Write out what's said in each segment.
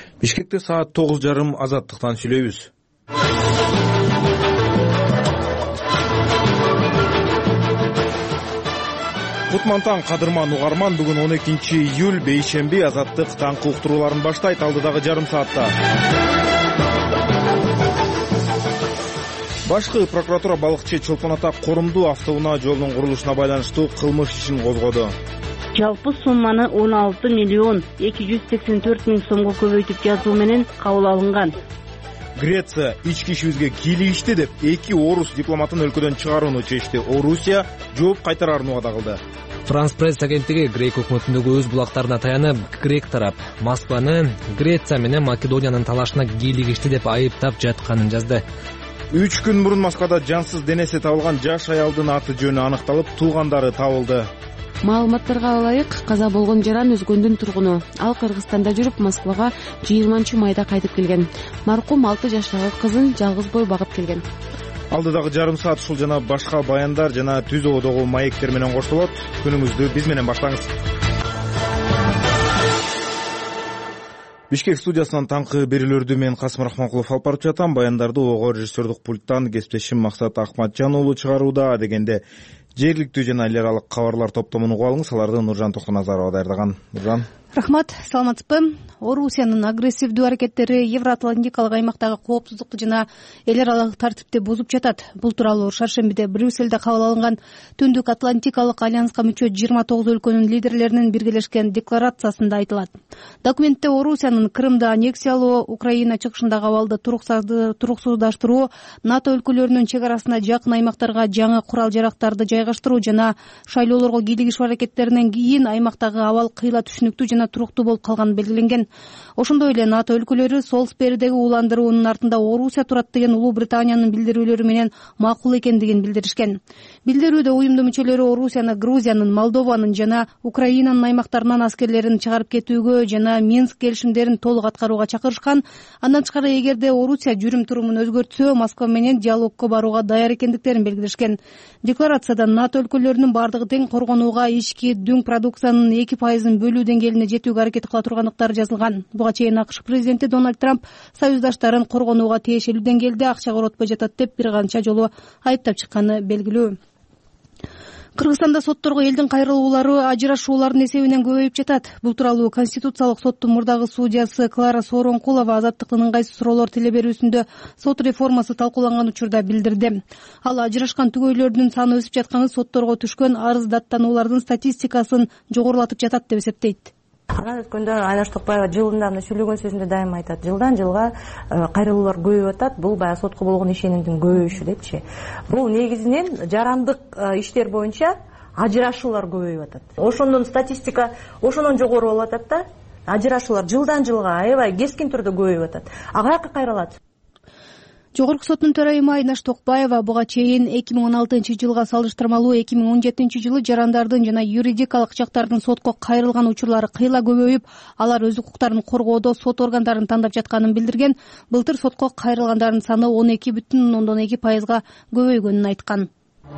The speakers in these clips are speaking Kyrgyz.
Бишкекте саат 9:30 Азаттыктан сүйлөйбүз. Кутмантан кадырман угарман, бүгүн 12 июль бейшемби. Азаттык таңкы уктурууларын баштайт алдыдагы жарым саатта. Башкы прокуратура балыкчы Чолпон Ата Корумду автоунаа жолдун курулушуна байланыштуу кылмыш ишин козгоду. Жалпы сумманы 16 миллион 284 миң сомго көбөйтүп жазуу менен кабыл алынган. Греция ички ишибизге кийлигишти деп 2 орус дипломатын өлкөдөн чыгарууну чечти. Орусия жооп кайтарарын убада кылды. Франс пресс агенттиги Грек өкмөтүндөгү өз булактарына таянып, Грек тарап Москваны Греция менен Македониянын талашына кийлигишти деп айыптап жатканын жазды. 3 күн мурун Москвада жансыз денеси табылган жаш аялдын аты жөнү аныкталып, туугандары табылды. Маалыматтарга ылайык, каза болгон Жаран Өзгөндүн тургуну. Ал Кыргызстанда жүрүп, Москвага 20-майда кайтып келген. Маркум 6 жаштагы кызын жалгыз бой багып келген. Алдыдагы жарым саат ушул жана башка баяндар жана түзөөдөгү маектер менен коштолот. Күнүңүздү биз менен баштаңыз. Бишкек студиясынан таңкы берүүлөрдү мен Касым Рахманкулов алып барып жатам. Баяндарды ого режиссердук пульттан кесиптешим Максат Акматжан уулу чыгарууда. Дегенде жергиликтүү жана эл аралык кабарлар топтомун угуп алыңыз. Аларды Нуржан Токоназарова даярдаган. Нуржан. Рахмат, саламатсызбы? Орусиянын агрессивдүү аракеттери Евроатлантикалык аймактагы коопсуздукту жана эл аралык тартипти бузуп жатат. Бул тууралуу шаршембиде Брюссельде кабыл алынган Түндүк Атлантикалык альянска мүчө 29 өлкөнүн лидерлеринин биргелешкен декларациясында айтылат. Документте Орусиянын Крымды аннексиялоо, Украина чыгышындагы абалды туруксуздаштыруу, НАТО өлкөлөрүнүн чек арасына жакын аймактарга жаңы курал-жарактарды жайгаштыруу жана шайлоолорго кийлигишүү аракеттеринен кийин аймактагы абал кыйла түшүнүктүү жана туруктуу болуп калганы белгиленген. Ошондой эле НАТО өлкөлөрү Солсберидеги ууландыруунун артында Орусия турат деген Улуу Британиянын билдирүүлөрү менен макул экендигин билдиришкен. Билдирүүдө уюмдун мүчөлөрү Орусияны Грузиянын, Молдованын жана Украинанын аймактарынан аскерлерин чыгарып кетүүгө жана Минск келишимдерин толук аткарууга чакырышкан. Андан тышкары, эгерде Орусия жүрүм-турумун өзгөртсө, Москва менен диалогко барууга даяр экендиктерин белгилешкен. Декларацияда НАТО өлкөлөрүнүн бардыгы тең коргонууга, ички дүң продукциянын 2% бөлүү деңгээлине жетүүгө аракет кыла тургандыктары жазылган. Буга чейин АКШ президенти Дональд Трамп союздаштарын коргонууга тиешелүү деңгээлде акча коротпой жатат деп бир канча жолу айыптап чыкканы белгилүү. Кыргызстанда сотторго элдин кайрылуулары ажырашуулардын эсебинен көбөйүп жатат. Бул тууралуу Конституциялык соттун мурдагы судьясы Клара Сооронкулова Азаттыктын ыңгайсыз суроолор телеберүүсүндө сот реформасы талкууланган учурда билдирди. Ал ажырашкан түгөйлөрдүн саны өсүп жатканы сотторго түшкөн арыз даттануулардын статистикасын жогорулатып жатат деп эсептейт. Анан өткөндө Айнаш Токпаева жылында сүйлөгөн сөзүндө дайыма айтат, жылдан жылга кайрылуулар көбөйүп атат, бул баягы сотко болгон ишенимдин көбөйүшү депчи. Бул негизинен жарандык иштер боюнча ажырашуулар көбөйүп атат. Ошондон статистика ошондон жогору болуп атат да, ажырашуулар жылдан жылга аябай кескин түрдө көбөйүп атат. Ага жака кайрылат. Жогорку соттун төрайымы Айнаш Токпаева буга чейин 2016-жылга салыштырмалуу 2017-жылы жарандардын жана юридикалык жактардын сотко кайрылган учурлары кыйла көбөйүп, алар өз укуктарын коргоодо сот органдарын тандап жатканын билдирген. Былтыр сотко кайрылгандардын саны 12,2%га көбөйгөнүн айткан.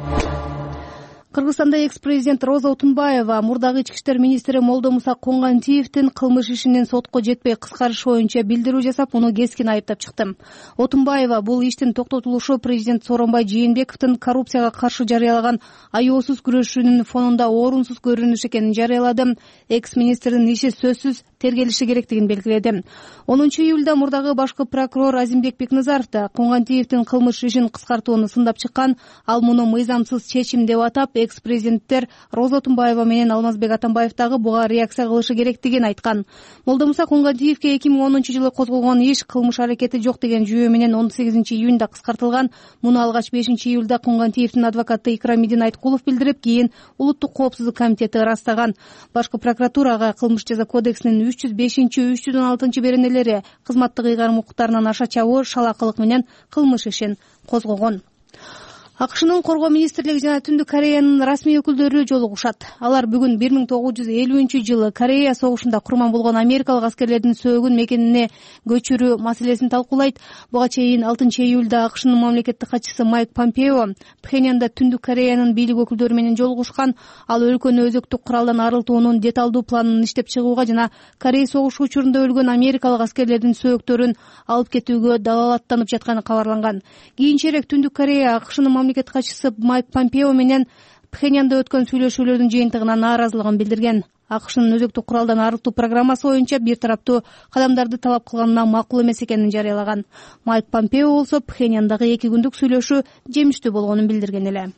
Кыргызстанда экс-президент Роза Отунбаева мурдагы ички иштер министри Молдомуса Коңгантиевдин кылмыш ишинин сотко жетпей кыскарышы боюнча билдирүү жасап, муну кескин айыптап чыкты. Отунбаева бул иштин токтотулушу президент Сооронбай Жээнбековдун коррупцияга каршы жарыялаган аеосуз күрөшүүнүн фонунда орунсуз көрүнүш экенин жарыялады. Экс-министрдин иши сөзсүз тергелиши керектигин белгиледи. 10 июлда мурдагы башкы прокурор Азимбек Бекназаров да Коңгантиевдин кылмыш ишин кыскартууну сындап чыккан. Ал муну мыйзамсыз чечим деп атап, экс-президенттер Роза Отунбаева менен Алмазбек Атамбаев дагы буга реакция кылышы керектигин айткан. Молдомуса Коңгантиевге 2010-жылы козголгон иш кылмыш аракети жок деген жүйө менен 18 июнда кыскартылган. Муну алгач 5 июлда Коңгантиевдин адвокаты Икрамидин Айткулов билдирип, кийин Улуттук коопсуздук комитети ырастаган. Башкы прокуратурага кылмыш жаза кодексинин 305-316 беренелери кызматтык ыйгарым укуктарынан аша чабуу, шалакылык менен кылмыш ишин козгогон. АКШнын коргоо министрлиги жана Түндүк Кореянын расмий өкүлдөрү жолугушат. Алар бүгүн 1950-жылы Корея согушунда курман болгон америкалык аскерлердин сөөгүн мекенине көчүрүү маселесин талкуулайт. Буга чейин 6-июлда АКШнын мамлекеттик катчысы Майк Помпео Пхеньянда Түндүк Кореянын бийлик өкүлдөрү менен жолугушкан. Ал өлкөнү өзөктүк куралдан арылтуунун деталдуу планын иштеп чыгууга жана Корея согушу учурунда өлгөн америкалык аскерлердин сөөктөрүн алып кетүүгө далалаттанып жатканы кабарланган. Кийинчерээк Түндүк Корея АКШнын мамлекеттик катчысы Майк Помпео менен Пхеньянда өткөн сүйлөшүүлөрдүн жыйынтыгына нааразылыгын билдирген. АКШнын өзөктүк куралдан арылтуу программасы боюнча бир тараптуу кадамдарды талап кылганына макул эмес экенин жарыялаган. Майк Помпео болсо Пхеньяндагы 2 күндүк сүйлөшүү жемиштүү болгонун билдирген эле.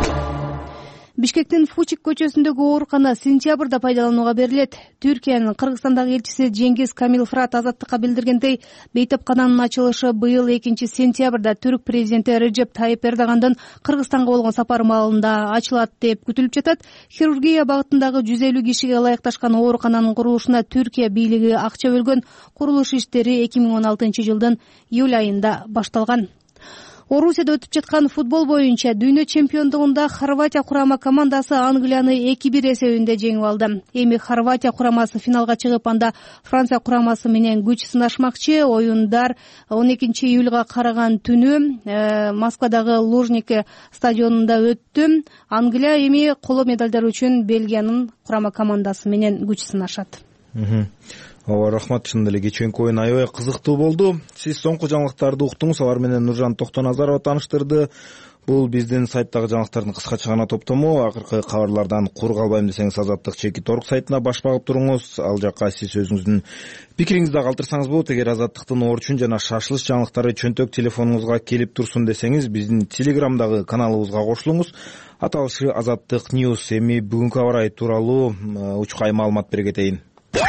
Бишкектин Фучик көчөсүндөгү оорукана сентябрда пайдаланууга берилет. Түркиянын Кыргызстандагы элчиси Жеңгиз Камилфрат Азаттыкка билдиргендей, бейтапкананын ачылышы быйыл 2-сентябрда түрк президенти Реджеп Тайип Эрдогандын Кыргызстанга болгон сапары маалында ачылат деп күтүлүп жатат. Хирургия багытындагы 150 кишиге ылайыкташкан оорукананын курулушуна Түркия бийлиги акча бөлгөн. Курулуш иштери 2016-жылдын июль айында башталган. Орусияда өтүп жаткан футбол боюнча дүйнө чемпиондугунда Хорватия курама командасы Англияны 2-1 эсебинде жеңип алды. Эми Хорватия курамасы финалга чыгып, анда Франция курамасы менен күч сынашмакчы. Оюндар 12-июлга караган түнү Москвадагы Лужники стадионунда өттү. Англия эми коло медалдар үчүн Бельгиянын курама командасы менен күч сынашат. Ооба, рахмат. Чындап эле кечээки оюн аябай кызыктуу болду. Сиз соңку жаңылыктарды уктуңуз. Алар менен Нуржан Токтоназарова тааныштырды. Бул биздин сайттагы жаңылыктардын кыскача гана топтому. Акыркы кабарлардан кур калбайм десеңиз Азаттык /Торг сайтына баш багып туруңуз. Ал жакка сиз өзүңүздүн пикириңизди калтырсаңыз болот. Эгер Азаттыктын орчун жана шашылыш жаңылыктары чөнтөк телефонуңузга келип турсун десеңиз, биздин Телеграмдагы каналыбызга кошулуңуз. Аталышы Азаттык Ньюс. Эми бүгүнкү аба ырайы тууралуу учкай маалымат бере кетейин.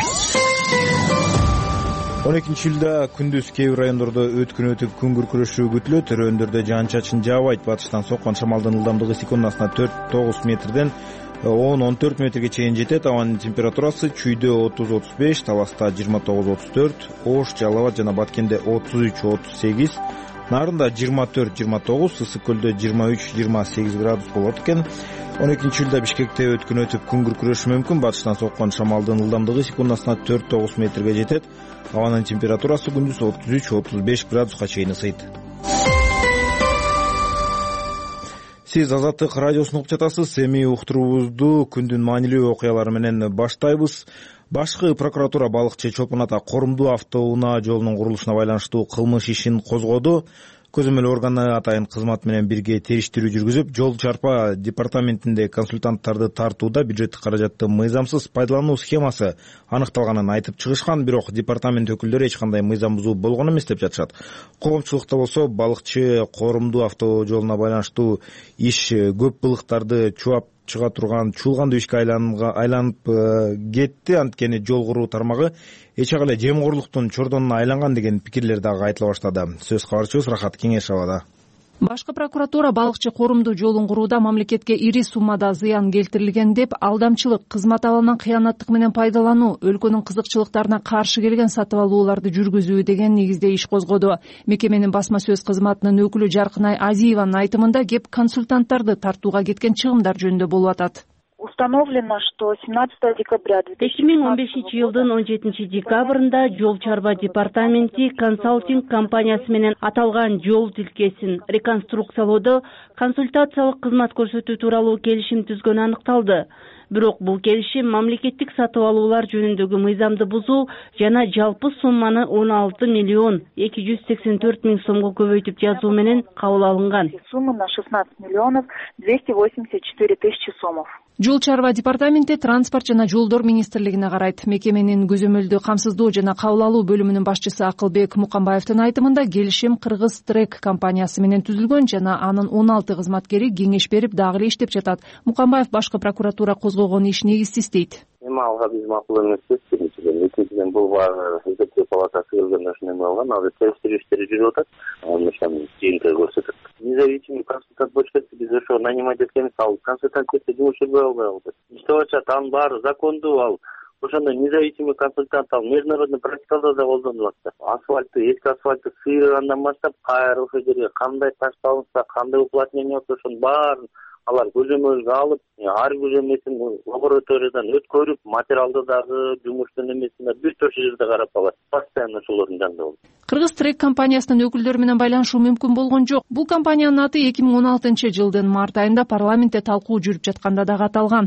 12-июлда күндүз кээ бир райондордо өткүнөтүп күн күркүрөшү күтүлөт. Төрөндөрдө жаан-чачын жаабайт. Батыштан соккон шамалдын ылдамдыгы секундасына 4-9 метрден 10-14 метрге чейин жетет. Абанын температурасы чүйдө 30-35, Таласта 29-34, Ош, Жалал Абад жана Баткенде 33-38, Нарында 24-29, Ысык көлдө 23-28 градус болот экен. 12-июлда Бишкекте өткүнөтүп күн күркүрөшү мүмкүн. Батыштан соккон шамалдын ылдамдыгы секундасына 4-9 метрге жетет. Абанын температурасы күндүз 33-35 градуска чейин ысыйт. Сиз Азаттык радиосун угуп жатасыз. Эми уктуруубузду күндүн маанилүү окуялары менен баштайбыз. Башкы прокуратура балыкчы Чолпон Ата Корумдуу автоунаа жолунун курулушуна байланыштуу кылмыш ишин козгоду. Көзөмөл органы атайын кызмат менен бирге териштирүү жүргүзүп, жол чарпа департаментинде консультанттарды тартууда бюджеттик каражатты мыйзамсыз пайдалануу схемасы аныкталганын айтып чыгышкан. Бирок департамент өкүлдөрү эч кандай мыйзам бузуу болгон эмес деп жатышат. Коомчулукта болсо балыкчы Корумдуу автожолуна байланыштуу иш көп былыктарды чуап чыга турган чуулгандуу ишке айланып кетти. Анткени жол куруу тармагы эч эле жемкорлуктун чордонуна айланган деген пикирлер дагы айтыла баштады. Сөз кабарчыбыз Рахат Кеңешовада. Башкы прокуратура балыкчы Корумдуу жолун курууда мамлекетке ири суммада зыян келтирилген деп алдамчылык, кызмат абалынан кыянаттык менен пайдалануу, өлкөнүн кызыкчылыктарына каршы келген сатып алууларды жүргүзүү деген негизде иш козгоду. Мекеменин басма сөз кызматынын өкүлү Жаркынай Азиеванын айтымында кеп консультанттарды тартууга кеткен чыгымдар жөнүндө болуп атат. Установлено, что 17 декабря 2015-жылдын 17-декабрында жол чарба департаменти консалтинг компаниясы менен аталган жол тилкесин реконструкциялоодо консультациялык кызмат көрсөтүү тууралуу келишим түзгөнү аныкталды. Бирок бул келишим мамлекеттик сатып алуулар жөнүндөгү мыйзамды бузуу жана жалпы сумманы 16,284,000 сомго көбөйтүп жазуу менен кабыл алынган. Сумма на 16,284,000 сомов. Жол чарба департаменти транспорт жана жолдор министрлигине карайт. Мекеменин көзөмөлдү камсыздоо жана кабыл алуу бөлүмүнүн башчысы Акылбек Мукамбаевдин айтымында келишим Кыргыз Трек компаниясы менен түзүлгөн жана анын 16 кызматкери кеңеш берип дагы эле иштеп жатат. Мукамбаев башкы прокуратура козгогон иш негизсиз дейт. Эми алга биз макул эмеспиз. Экинчиден бул эсептөө палатасы келгенде ушуну эме алган, азыр териштирүү иштери жүрүп атат. Ошону жыйынтыгы көрсөтөт. Независимый консультант болуш керек, биз ошо нанимать эткенбиз, ал консультант кетти, жумуш жүрбөй албай калды. Иштеп атат, анын баары закондуу, ал ошондой независимый консультант алып международный практикаларда да колдонулат да. Эски асфальтты сыйргандан баштап кайра ошол жерге кандай таш салынса, кандай уплотнение болсо ошонун баарын алар көзөмөлгө алып, ар көзөмөсүн лабораториядан өткөрүп, материалды дагы жумуштун эмесине бүт ошол жерде карап алат. Постоянно ошолордун жанында болот. Кыргыз Трек компаниясынын өкүлдөрү менен байланышуу мүмкүн болгон жок. Бул компаниянын аты 2016-жылдын март айында парламентте талкуу жүрүп жатканда дагы аталган.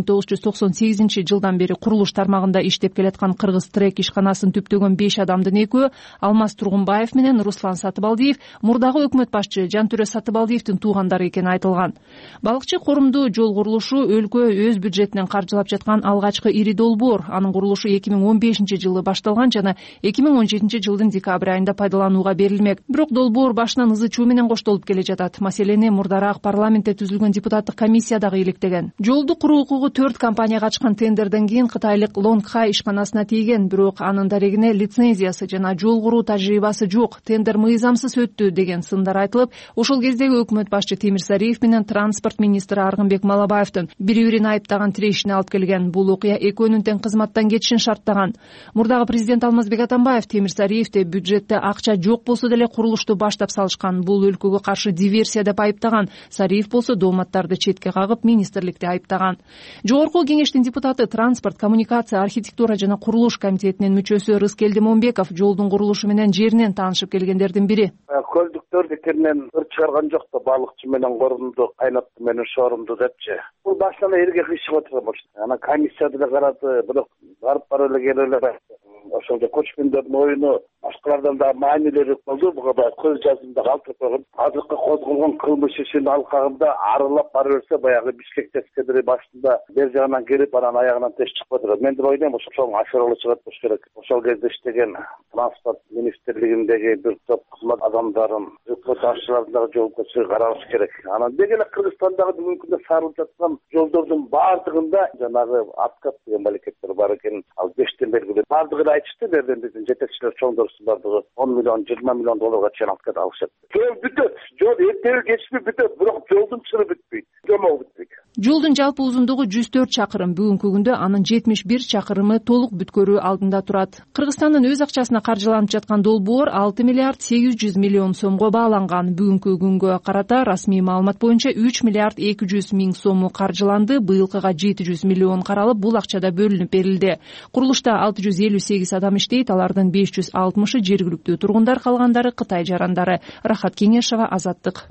1998-жылдан бери курулуш тармагында иштеп келаткан Кыргыз Трек ишканасын түптөгөн 5 адамдын экөө Алмаз Тургунбаев менен Руслан Сатыбалдиев мурдагы өкмөт башчы Жантүрө Сатыбалдиевдин туугандары экени айтылган. Балыкчы корумдуу жол курулушу өлкө өз бюджетинен каржылап жаткан алгачкы ири долбоор. Анын курулушу 2015-жылы башталган жана 2017-жылдын декабрь айында пайдаланууга берилмек. Бирок долбоор башынан ызы-чуу менен коштолуп келе жатат. Маселени мурдараак парламентте түзүлгөн депутаттык комиссия дагы иликтеген. Жолду куруу укугу 4 компанияга ачкан тендерден кийин кытайлык Лонгхай ишканасына тийген, бирок анын дарегине лицензиясы жана жол куруу тажрыйбасы жок, тендер мыйзамсыз өттү деген сындар айтылып, ошол кездеги өкмөт башчы Темирсариев менен транспорт министри Аргынбек Малабаевдин бири-бирин айыптаган тирешине алып келген. Бул окуя экөөнүн тең кызматтан кетишин шарттаган. Мурдагы президент Алмазбек Атамбаев Темирсариевди бюджетте акча жок болсо деле курулушту баштап салышкан, бул өлкөгө каршы диверсия деп айыптаган. Сариев болсо дооматтарды четке кагып, министрликти айыптаган. Жогорку кеңештин депутаты, транспорт, коммуникация, архитектура жана курулуш комитетинин мүчөсү Рыскелди Момбеков жолдун курулушу менен жеринен таанышып келгендердин бири. Көлдүктөрдү кирнен чыгарган жок да, балыкчы менен корумду, кайнатты менен шорумду депчи. Бул башынан элге кыйшык отурган болчу. Анан комиссияда да карады, бирок барып эле келе ошолдо көчкүндөрдүн оюну башкалардан да маанилүүрөөк болду. Буга баягы көз жазымда калтырып койгон. Азыркы козголгон кылмыш ишинин алкагында арылап бара берсе, баягы Бишкек тескедери башында бер жагынан кирип, анан аягынан теш чыкпай турат. Мен деп ойлойм, ошол ашырылы чыгат болуш керек. Ошол кезде иштеген транспорт министрлигиндеги бир топ кызмат адамдарын өкмөт башчыларын дагы жоопкерчиликке каралыш керек. Анан деги эле Кыргызстандагы бүгүнкү күндө сарылып жаткан жолдордун баардыгында жанагы откат деген мамлекеттер бар экен. Ал 5тен белгилүү. Баардыгы айтышты, берден биздин жетекчилер чоңдорусун баардыгы 10 миллион, 20 миллион долларга чейин откат алышат. Жол бүтөт. Жол эртеби кечпи бүтөт, бирок жолдун чыры бүтпөйт. Жомол бүтпөйт. Жолдун жалпы узундугу 104 чакырым. Бүгүнкү күндө анын 71 чакырымы толук бүткөрүү алдында турат. Кыргызстандын өз акчасына каржыланып жаткан долбоор 6 миллиард 800 миллион сомго бааланган. Бүгүнкү күнгө карата расмий маалымат боюнча 3 миллиард 200 миң сому каржыланды. Быйылкыга 700 миллион каралып, бул акча да бөлүнүп берилди. Курулушта 658 адам иштейт, алардын 560-ы жергиликтүү тургундар, калгандары Кытай жарандары. Рахат Кеңешова, Азаттык.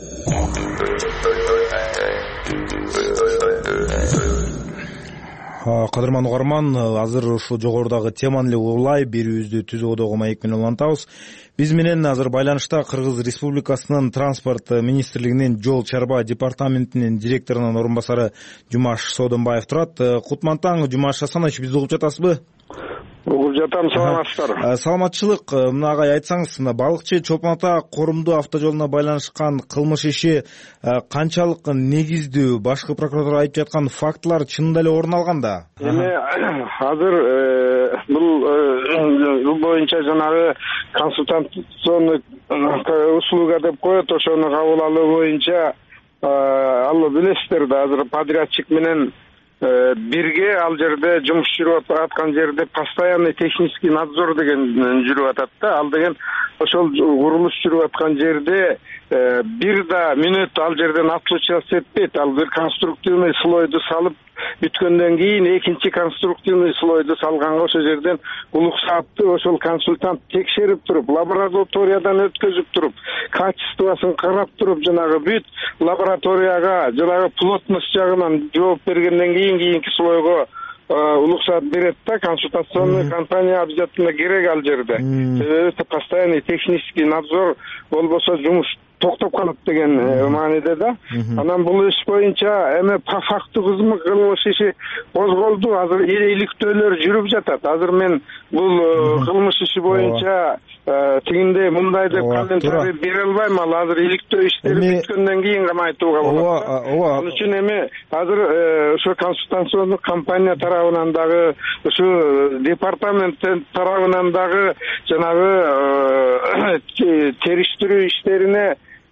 Кадырман угарман, азыр ушул жогорудагы теманы эле улай берүүбүздү түзүү одого маек менен улантабыз. Биз менен азыр байланышта Кыргыз Республикасынын транспорт министрлигинин жол чарба департаментинин директорунун орун басары Жумаш Содонбаев турат. Кутман таң, Жумаш Асанович, бизди угуп жатасызбы? Угуп жатам, саламатсыздар. Саламатчылык. Мына агай, айтсаңыз, балыкчы Чолпон Ата корумдуу автожолуна байланышкан кылмыш иши канчалык негиздүү, башкы прокуратура айтып жаткан фактылар чынында эле орун алган да? Эми азыр бул боюнча жанагы консультационный услуга деп коет, ошону кабыл алуу боюнча ал билесиздер да, азыр подрядчик менен бирге ал жерде жумуш жүрүп аткан жерде постоянный технический надзор деген жүрүп атат да. Ал деген ошол курулуш жүрүп аткан жерде бир да мүнөт ал жерден отлучаться этпейт. Ал бир конструктивный слойду салып бүткөндөн кийин экинчи конструктивный слойду салганга ошол жерден улук саатты ошол консультант текшерип туруп, лабораториядан өткөзүп туруп, качествосын карап туруп, жанагы бүт лабораторияга жанагы плотность жагынан жооп бергенден кийинки слойго улук саат берет да. Консультационный компания обязательно керек ал жерде. Себеби постоянный технический надзор болбосо жумуш токтоп калат деген мааниде да. Анан бул иш боюнча эми по факту кылмыш иши козголду. Азыр иликтөөлөр жүрүп жатат. Азыр мен бул кылмыш иши боюнча тигиндей мындай деп комментарий бере албайм. Ал азыр иликтөө иштери бүткөндөн кийин гана айтууга болот. Ал үчүн эми азыр ошо консультационный компания тарабынан дагы, ошо департамент тарабынан дагы жанагы териштирүү иштерине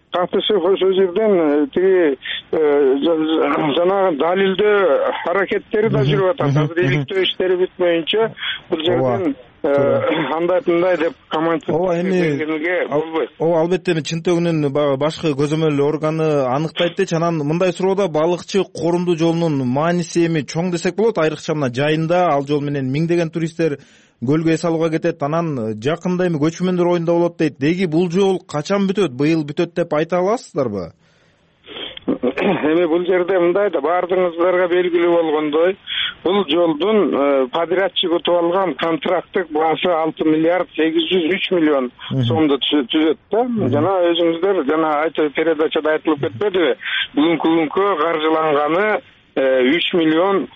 катышып ошол жерден тиги жанагы далилдөө аракеттери да жүрүп атат. Азыр иликтөө иштери бүтмөйүнчө бул жерден андай мындай деп комментация бергенге болбойт. Ооба, албетте эми чынтөгүнүн башкы көзөмөл органы аныктайт дечи. Анан мындай суроода балыкчы корумдуу жолунун мааниси эми чоң десек болот. Айрыкча мына жайында ал жол менен миңдеген туристтер көлгө эс алууга кетет. Анан жакында эми көчмөндөр оюнда болот дейт. Деги бул жол качан бүтөт? Быйыл бүтөт деп айта аласыздарбы? Эми бул жерде мындай да, баардыгыңыздарга белгилүү болгондой, бул жолдун подрядчик утуп алган контракттык баасы 6 миллиард 803 миллион сомду түзөт да. Жана өзүңүздөр жана передачада айтылып кетпедиби? Бүгүнкү күнгө каржыланганы 3 миллион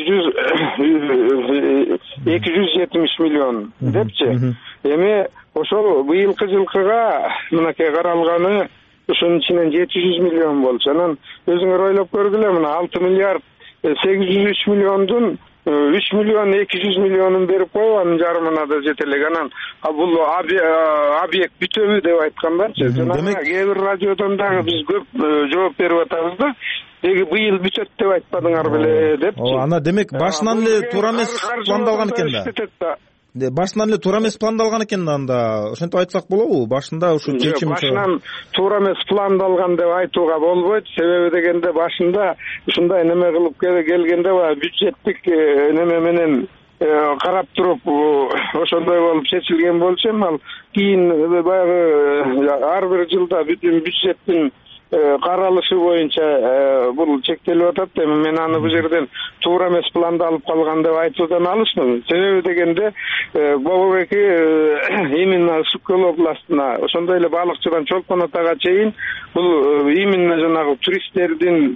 270 миллион депчи. Эми ошол быйылкы жылкыга мынакей каралганы ошонун ичинен 700 миллион болчу. Анан өзүңөр ойлоп көргүлө, мына 6 миллиард 803 миллиондун 3 миллион 200 миллионун берип коюп, анын жарымына да жете элек. Анан бул объект бүтөбү деп айткандарчы. Жана кээ бир радиодон дагы биз көп жооп берип атабыз да. Деги быйыл бүтөт деп айтпадыңар беле депчи. Ана демек башынан эле туура эмес пландалган экен да. Башынан эле туура эмес пландалган экен да, анда ошентип айтсак болобу? Башында ушу чечим башынан туура эмес пландалган деп айтууга болбойт. Себеби дегенде башында ушундай неме кылып келгенде бюджеттик неме менен карап туруп ошондой болуп чечилген болчу. Эми ал кийин баягы ар бир жылда бюджеттин каралышы боюнча бул чектелип атат. Эми мен аны бул жерден туура эмес пландалып калган деп айтуудан алысмын. Себеби дегенде Бобобеки именно Ысык-Көл областына, ошондой эле Балыкчыдан Чолпон Атага чейин бул именно жанагы туристтердин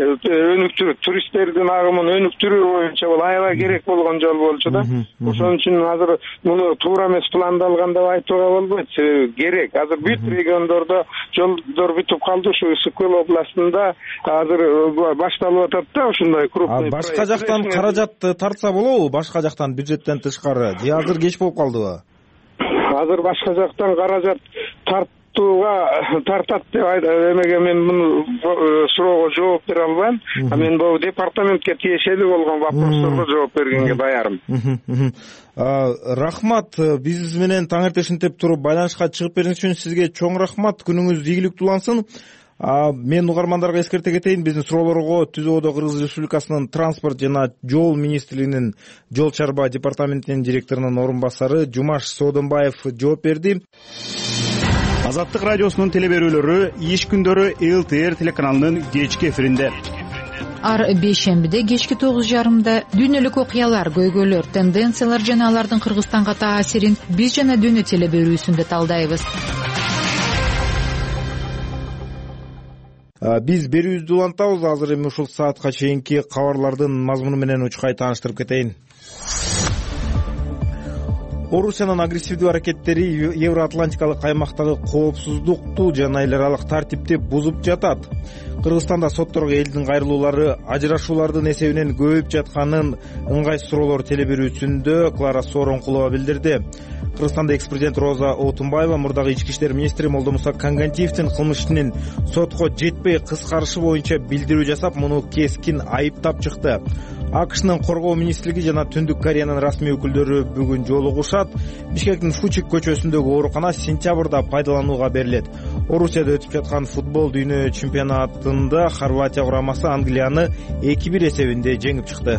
агымын өнүктүрүү боюнча бул аябай керек болгон жол болчу да. Ошон үчүн азыр муну туура эмес пландалган деп айтууга болбойт. Себеби керек. Азыр бүт региондордо жолдор бүтүп калды. Ушу Ысык-Көл областында азыр башталып атат да ушундай крупный. Башка жактан каражат тартса болобу? Башка жактан бюджеттен тышкары же азыр кеч болуп калдыбы? Азыр башка жактан каражат тартат деп эмеге мен муну суроого жооп бере албайм. Мен бул департаментке тиешелүү болгон вопросторго жооп бергенге даярмын. Рахмат, биз менен таңертешинтип туруп байланышка чыгып бергениңиз үчүн сизге чоң рахмат. Күнүңүз ийгиликтүү улансын. Мен угармандарга эскерте кетейин, биздин суроолорго Түзүү Кыргыз Республикасынын транспорт жана жол министрлигинин жол чарба департаментинин директорунун орун басары Жумаш Содонбаев жооп берди. Азаттык радиосунун телеберүүлөрү иш күндөрү ЛТР телеканалынын кечки эфиринде. Ар бейшембиде кечки 9:30 дүйнөлүк окуялар, көйгөйлөр, тенденциялар жана алардын Кыргызстанга таасирин биз жана дүйнө телеберүүсүндө талдайбыз. Биз берүүбүздү улантабыз. Азыр эми ушул саатка чейинки кабарлардын мазмуну менен учкай тааныштырып кетейин. Орусиянын агрессивдүү аракеттери Евроатлантикалык аймактагы коопсуздукту жана эл аралык тартипти бузуп жатат. Кыргызстанда сотторго элдин кайрылуулары ажырашуулардын эсебинен көбөйүп жатканын ыңгай суроолор телеберүүсүндө Клара Сооронкулова билдирди. Кыргызстанда экс-президент Роза Отунбаева мурдагы ички иштер министри Молдомуса Кангантиевдин кылмыш ишинин сотко жетпей кыскарышы боюнча билдирүү жасап, муну кескин айыптап чыкты. АКШнын коргоо министрлиги жана Түндүк Кореянын расмий өкүлдөрү бүгүн жолугушат. Бишкектин Фучик көчөсүндөгү оорукана сентябрда пайдаланууга берилет. Орусияда өтүп жаткан футбол дүйнө чемпионатында Хорватия курамасы Англияны 2-1 эсебинде жеңип чыкты.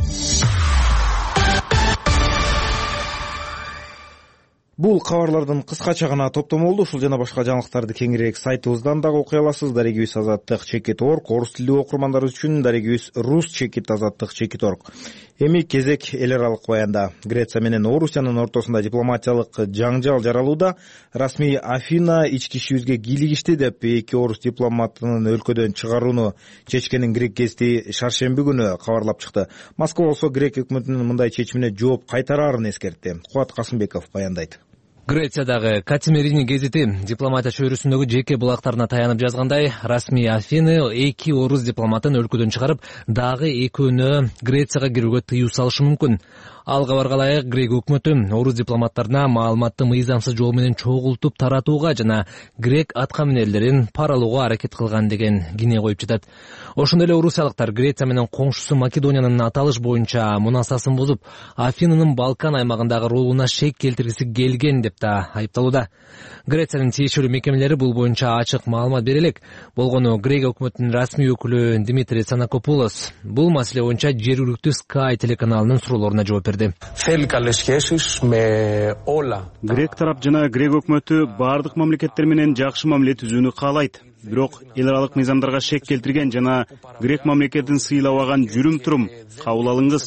Бул кабарлардын кыскача гана топтому болду. Ушул жана башка жаңылыктарды кеңирээк сайтыбыздан дагы окуй аласыз. Дарегибиз azаттык.org. Орус тилдүү окурмандар үчүн дарегибиз rus.azаттык.org. Эми кезек эл аралык баянда. Греция менен Орусиянын ортосунда дипломатиялык жаңжал жаралууда. Расмий Афина ички ишибизге кийлигишти деп эки орус дипломатынын өлкөдөн чыгарууну чечкенин грек гезити шаршемби күнү кабарлап чыкты. Москва болсо грек өкмөтүнүн мындай чечимине жооп кайтараарын эскертти. Кубат Касымбеков баяндайт. Грециядагы Катимерини гезити дипломатия чөйрөсүндөгү жеке булактарына таянып жазгандай, расмий Афины 2 орус дипломатын өлкөдөн чыгарып, дагы 2-өөнө Грецияга кирүүгө тыюу салышы мүмкүн. Ал кабарга ылайык Грек өкмөтү орус дипломаттарына маалыматты мыйзамсыз жол менен чогултуп таратууга жана грек атка минерлерин паралоого аракет кылган деген кине коюп жатат. Ошондой эле орусиялыктар Греция менен коңшусу Македониянын аталыш боюнча мунасасын бузуп, Афинынын Балкан аймагындагы ролуна шек келтиргиси келген деп да айыпталууда. Грециянын тиешелүү мекемелери бул боюнча ачык маалымат бере элек. Болгону Грек өкмөтүнүн расмий өкүлү Димитрий Цанакопулос бул маселе боюнча жергиликтүү Sky телеканалынын суроолоруна жооп берди. Грек тарап жана Грек өкмөтү бардык мамлекеттер менен жакшы мамиле түзүүнү каалайт. Бирок эл аралык мыйзамдарга шек келтирген жана Грек мамлекетин сыйлабаган жүрүм-турум кабыл алыңыз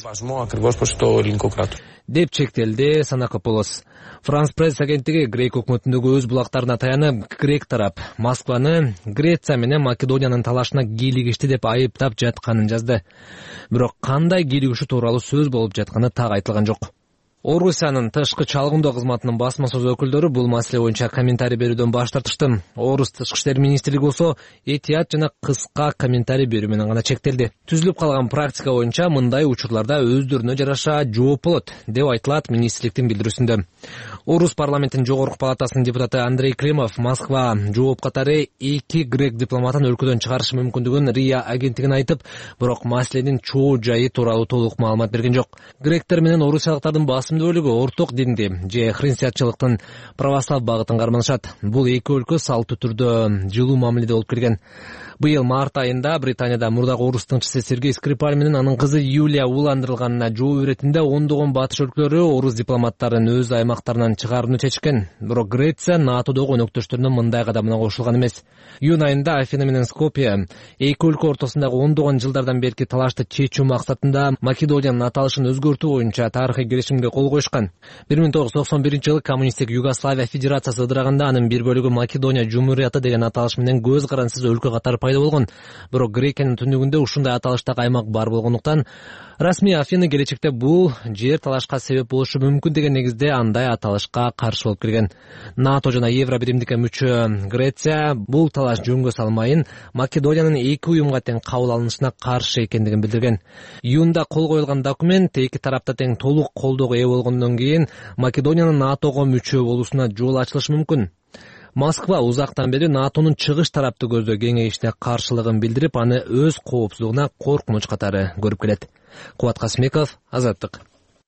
деп чектелди Санакополос. Франс пресс агенттиги Грек өкмөтүндөгү өз булактарына таянып, Грек тарап Москваны Греция менен Македониянын талашына кийлигишти деп айыптап жатканын жазды. Бирок кандай кийлигишүү тууралуу сөз болуп жатканы так айтылган жок. Орусиянын тышкы чалгындоо кызматынын басма сөз өкүлдөрү бул маселе боюнча комментарий берүүдөн баш тартышты. Орус тышкы иштер министрлиги болсо этият жана кыска комментарий берүү менен гана чектелди. Түзүлүп калган практика боюнча мындай учурларда өздөрүнө жараша жооп болот деп айтылат министрликтин билдирүүсүндө. Орус парламентинин жогорку палатасынын депутаты Андрей Климов Москва жооп катары 2 грек дипломатын өлкөдөн чыгарышы мүмкүндүгүн РИА агенттигине айтып, бирок маселенин чоо жайы тууралуу толук маалымат берген жок. Гректер менен орусиялыктардын басым бөлүгү орток динди же христианчылыктын православ багытын карманышат. Бул эки өлкө салттуу түрдө жылуу мамиледе болуп келген. Быйыл март айында Британияда мурдагы орус тыңчысы Сергей Скрипаль менен анын кызы Юлия уландырылганына жооп иретинде ондогон батыш өлкөлөрү орус дипломаттарын өз аймактарынан чыгарууну чечкен. Бирок Греция НАТОдогу өнөктөштөрүнүн мындай кадамына кошулган эмес. Июнь айында Афина менен Скопье эки өлкө ортосундагы ондогон жылдардан берки талашты чечүү максатында Македониянын аталышын өзгөртүү боюнча тарыхый келишимге кол коюшкан. 1991-жылы коммунисттик Югославия Федерациясы ыдыраганда анын бир бөлүгү Македония Жумурияты деген аталыш менен көз карансыз өлкө катары пайда болгон. Бирок Грекиянын түндүгүндө ушундай аталыштагы аймак бар болгондуктан расмий Афина келечекте бул жер талашка себеп болушу мүмкүн деген негизде андай аталышка каршы болуп келген. НАТО жана Евро биримдикке мүчө Греция бул талаш жөнгө салмайын Македониянын эки уюмга тең кабыл алынышына каршы экендигин билдирген. Июнда кол коюлган документ эки тарапта тең толук колдоого ээ болгондон кийин Македониянын НАТОго мүчө болуусуна жол ачылышы мүмкүн. Москва узактан бери НАТОнун чыгыш тараптуу көздөө кеңейишине каршылыгын билдирип, аны өз коопсуздугуна коркунуч катары көрүп келет. Кубат Касмеков, Азаттык.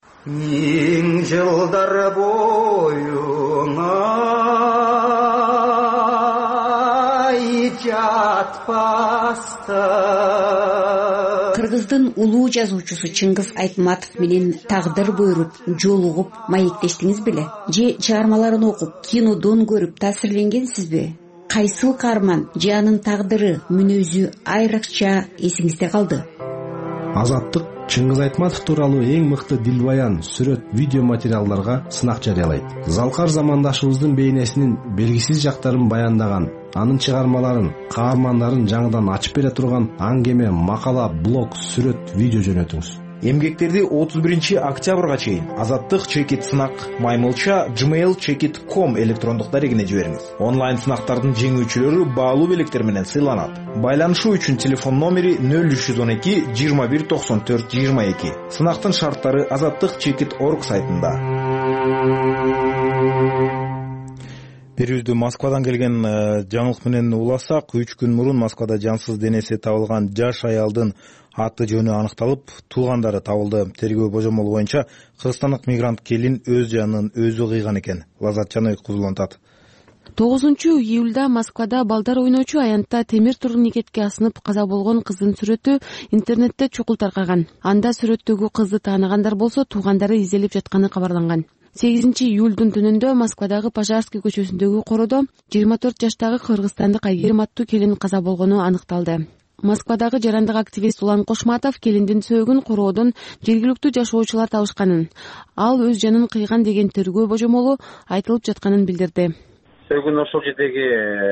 Миң жылдар боюна жатпасты. Кыргыздын улуу жазуучусу Чыңгыз Айтматов менен тагдыр буйруп, жолугуп, маектештиңиз беле? Же чыгармаларын окуп, кинодон көрүп таасирленгенсизби? Кайсыл каарман же анын тагдыры, мүнөзү айрыкча эсиңизде калды? Азаттык Чыңгыз Айтматов тууралуу эң мыкты дилбаян, сүрөт, видео материалдарга сынак жарыялайт. Залкар замандашыбыздын бейнесинин белгисиз жактарын баяндаган, анын чыгармаларын, каармандарын жаңыдан ачып бере турган аңгеме, макала, блог, сүрөт, видео жөнөтүңүз. Эмгектерди 31-октябрга чейин Азаттык чекит сынак маймылча gmail.com электрондук дарегине жибериңиз. Онлайн сынактардын жеңүүчүлөрү баалуу белектер менен сыйланат. Байланышуу үчүн телефон номери 0312 21 94 22. Сынактын шарттары azattikchekit.org сайтында. Берүүбүздү Москвадан келген жаңылык менен уласак, 3 күн мурун Москвада жансыз денеси табылган жаш аялдын аты жөнү аныкталып, туугандары табылды. Тергөө божомолу боюнча кыргызстандык мигрант келин өз жанын өзү кыйган экен. Лазат Жаныбек кузулантат. 9-июлда Москвада балдар ойночу аянтта темир турникетке асынып каза болгон кыздын сүрөтү интернетте чукул таркаган. Анда сүрөттөгү кызды тааныгандар болсо, туугандары изделип жатканы кабарланган. 8-июлдун түнүндө Москвадагы Пожарский көчөсүндөгү коrodо 24 жаштагы кыргызстандык Айгерим аттуу келин каза болгону аныкталды. Москвадагы жарандык активист Улан Кошматов келиндин сөөгүн короодон жергиликтүү жашоочулар табышканын, ал өз жанын кыйган деген тергөө божомолу айтылып жатканын билдирди. Сөөгүн ошол жердеги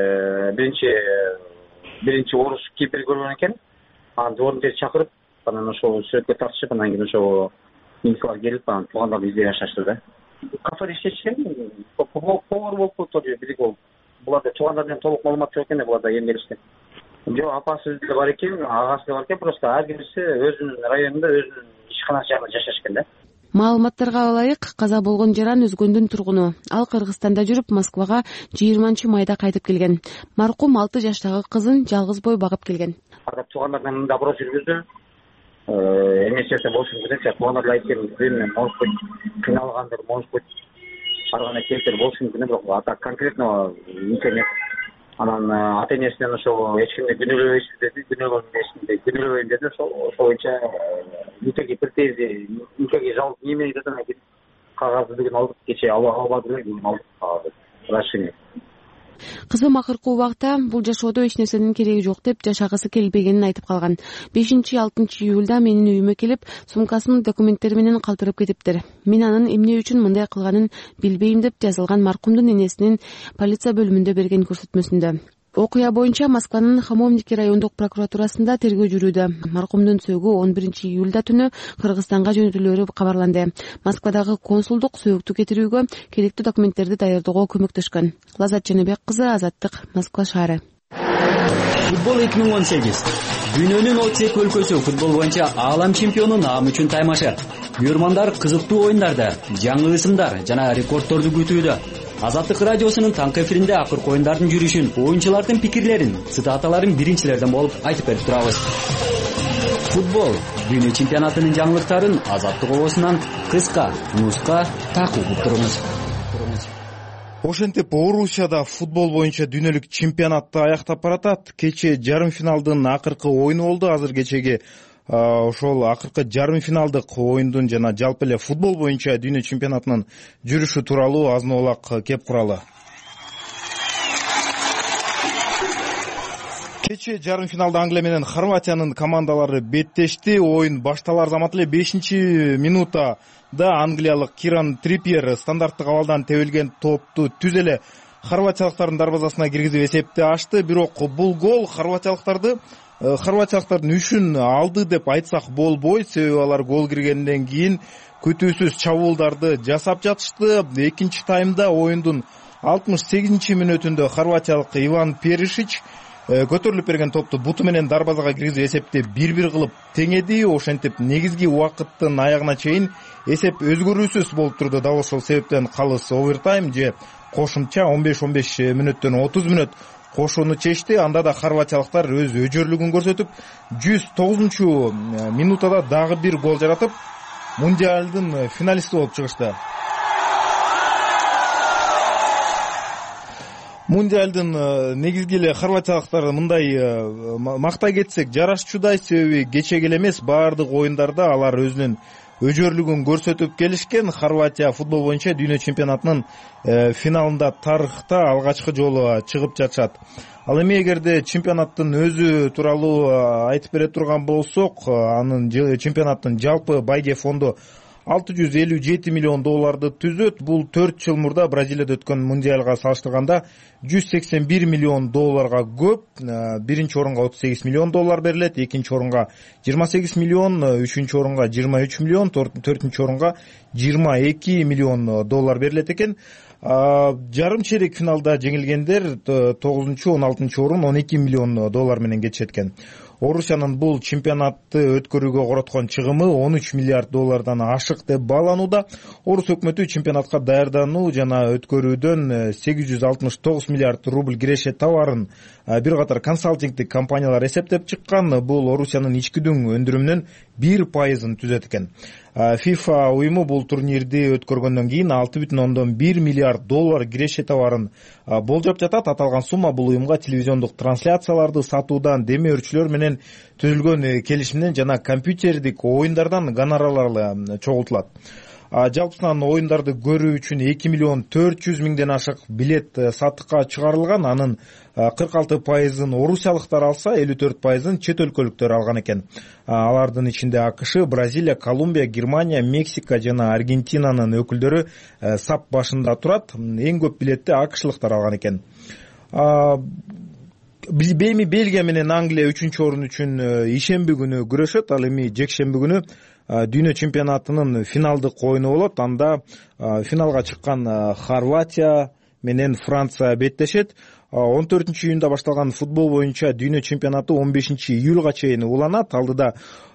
биринчи орус кипер көргөн экен. Анан жоонтерди чакырып, анан ошол сүрөткө тартышып, анан кийин ошол милициялар келип, анан туугандарды издей башташты да. Кафеде иштешкен, гол болуп калыптыр же бир гол. Буларда туугандардан толук маалымат жок экен да, буларда эмделишкен. Жок, апасы да бар экен, агасы да бар экен, просто ар кимиси өзүнүн районунда өзүнүн ишканасы жагында жашашкан да. Маалыматтарга ылайык, каза болгон жаран Өзгөндүн тургуну. Ал Кыргызстанда жүрүп, Москвага 20-майда кайтып келген. Маркум 6 жаштагы кызын жалгыз бой багып келген. Ага туугандардан допрос жүргүздү. Эмнечесе болушу мүмкүн, туугандар айткен, мен может быть кыйналгандыр, может быть аргана келтир болушу мүмкүн, бирок ата конкретно никем нет. Анан ата энесинен ошо эч кимди күнөөлөбөйсүз деди, күнөөлөбөйм деди. Ошол боюнча никеге бир тез никеге жалып неме деди, анан кагазды бүгүн алдык, кечээ албады эле, бүгүн алдык кагазды. Расчет. Кызым акыркы убакта бул жашоодо эч нерсенин кереги жок деп жашагысы келбегенин айтып калган. 5-6 июлда менин үйүмө келип, сумкасынын документтери менен калтырып кетиптир. Мен анын эмне үчүн мындай кылганын билбейм деп жазылган маркумдун энесинин полиция бөлүмүндө берген көрсөтмөсүндө. Окуя боюнча Москванын Хамовники райондук прокуратурасында тергөө жүрүүдө. Маркумдун сөөгү 11 июлда түнү Кыргызстанга жөнөтүлөрү кабарланды. Москвадагы консулдук сөөгүтү кетирүүгө керектүү документтерди даярдоого көмөктөшкөн. Лазат Жаныбек кызы, Азаттык, Москва шаары. Футбол 2018. Дүйнөнүн 32 өлкөсү футбол боюнча аалам чемпиону наам үчүн таймашат. Күйөрмандар кызыктуу оюндарда, жаңы ысымдар жана рекордторду күтүүдө. Азаттык радиосунун таңкы эфиринде акыркы оюндардын жүрүшүн, оюнчулардын пикирлерин, цитаталарын биринчилерден болуп айтып берип турабыз. Футбол дүйнө чемпионатынын жаңылыктарын Азаттык обосунан кыска нуска такып туруңуз. Ошентип Орусияда футбол боюнча дүйнөлүк чемпионатты аяктап баратат. Кечээ жарым финалдын акыркы оюну болду. Азыр кечеги ошол акыркы жарым финалдык оюндун жана жалпы эле футбол боюнча дүйнө чемпионатынын жүрүшү тууралуу азын улак кеп куралы. Кечээ жарым финалда Англия менен Хорватиянын командалары беттешти. Оюн башталар замат эле 5-минутта англиялык Киран Трипьер стандарттык абалдан тебилген топту түз эле хорватиялыктардын дарбазасына киргизип эсепти ачты. Бирок бул гол хорватиялыктардын үшүн алды деп айтсак болбойт. Себеби алар гол киргенден кийин күтүүсүз чабуулдарды жасап жатышты. Экинчи таймда оюндун 68-мүнөтүндө хорватиялык Иван Перишич көтөрүлүп берген топту буту менен дарбазага киргизип эсепти 1-1 кылып теңеди. Ошентип негизги убакыттын аягына чейин эсеп өзгөрүүсүз болуп турду. Дал ошол себептен калыс овертайм же кошумча 15 мүнөттөн 30 мүнөт кошууну чечти. Анда да хорватиялыктар өз өжөрлүгүн көрсөтүп 109-минутада дагы бир гол жаратып мундиалдын финалисти болуп чыгышты. Мундиалдын негизги эле хорватиялыктар мындай мактай кетсек жарашчудай, себеби кечеги эле эмес баардык оюндарда алар өзүнүн өжөрлүгүн көрсөтүп келишкен. Хорватия футбол боюнча дүйнө чемпионатынын финалында тарыхта алгачкы жолу чыгып жатышат. Ал эми эгерде чемпионаттын өзү тууралуу айтып бере турган болсок, анын чемпионаттын жалпы байге фонду $657 миллион түзөт. Бул 4 жыл мурда Бразилияда өткөн мундиалга салыштырганда $181 миллион көп. Биринчи орунга $38 миллион берилет, экинчи орунга $28 миллион, үчүнчү орунга $23 миллион, төртүнчү орунга $22 миллион берилет экен. Жарым чейрек финалда жеңилгендер 9-16 орун $12 миллион менен кетишет экен. Орусиянын бул чемпионатты өткөрүүгө короткон чыгымы $13 миллиард ашык деп бааланууда. Орус өкмөтү чемпионатка даярдануу жана өткөрүүдөн 869 миллиард рубль киреше табарын бир катар консалтингдик компаниялар эсептеп чыккан. Бул Орусиянын ичкидүн өндүрүмүнүн 1% түзөт экен. FIFA уюму бул турнирди өткөргөндөн кийин $6,1 миллиард киреше табарын болжоп жатат. Аталган сумма бул уюмга телевизиондук трансляцияларды сатуудан, демөөрчүлөр менен түзүлгөн келишимден жана компьютердик оюндардан гонорарлар чогултулат. Жалпысынан оюндарды көрүү үчүн 2.400.000 ашык билет сатыкка чыгарылган. Анын 46%-ын орусиялыктар алса, 54%-ын чет өлкөлүктөр алган экен. Алардын ичинде АКШ, Бразилия, Колумбия, Германия, Мексика жана Аргентинанын өкүлдөрү сап башында турат. Эң көп билетти АКШлыктар алган экен. Эми Бельгия менен Англия 3-чү орун үчүн ишемби күнү күрөшөт. Ал эми жекшемби күнү дүйнө чемпионатынын финалдык оюну болот. Анда финалга чыккан Хорватия менен Франция беттешет. 14-июнда башталган футбол боюнча дүйнө чемпионаты 15-июлга чейин уланат. Алдыда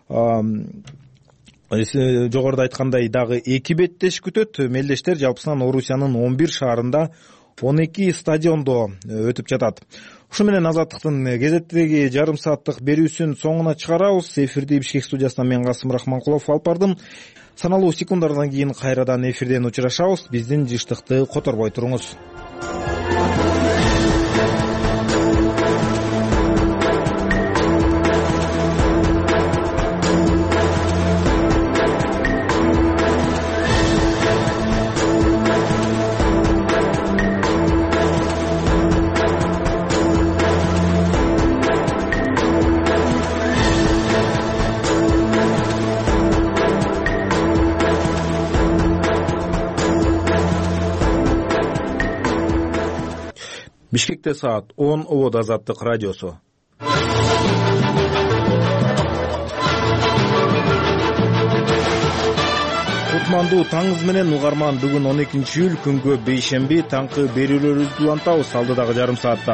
жогоруда айткандай дагы 2 беттеш күтөт. Мелдештер жалпысынан Орусиянын 11 шаарында 12 стадиондо өтүп жатат. Ушу менен Азаттыктын кезеттеги жарым сааттык берүүсүн соңуна чыгарабыз. Эфирди Бишкек студиясынан мен Касым Рахманкулов алып бардым. Саналуу секундардан кийин кайрадан эфирден учурашабыз. Биздин жыштыкты которбой туруңуз. Бишкекте саат 10, Обод Азаттык радиосу. Кутмандуу таңыз менен угарман, бүгүн 12-июль күнгө бейшемби, таңкы берүүлөрүбүздү улантабыз алдыдагы жарым саатта.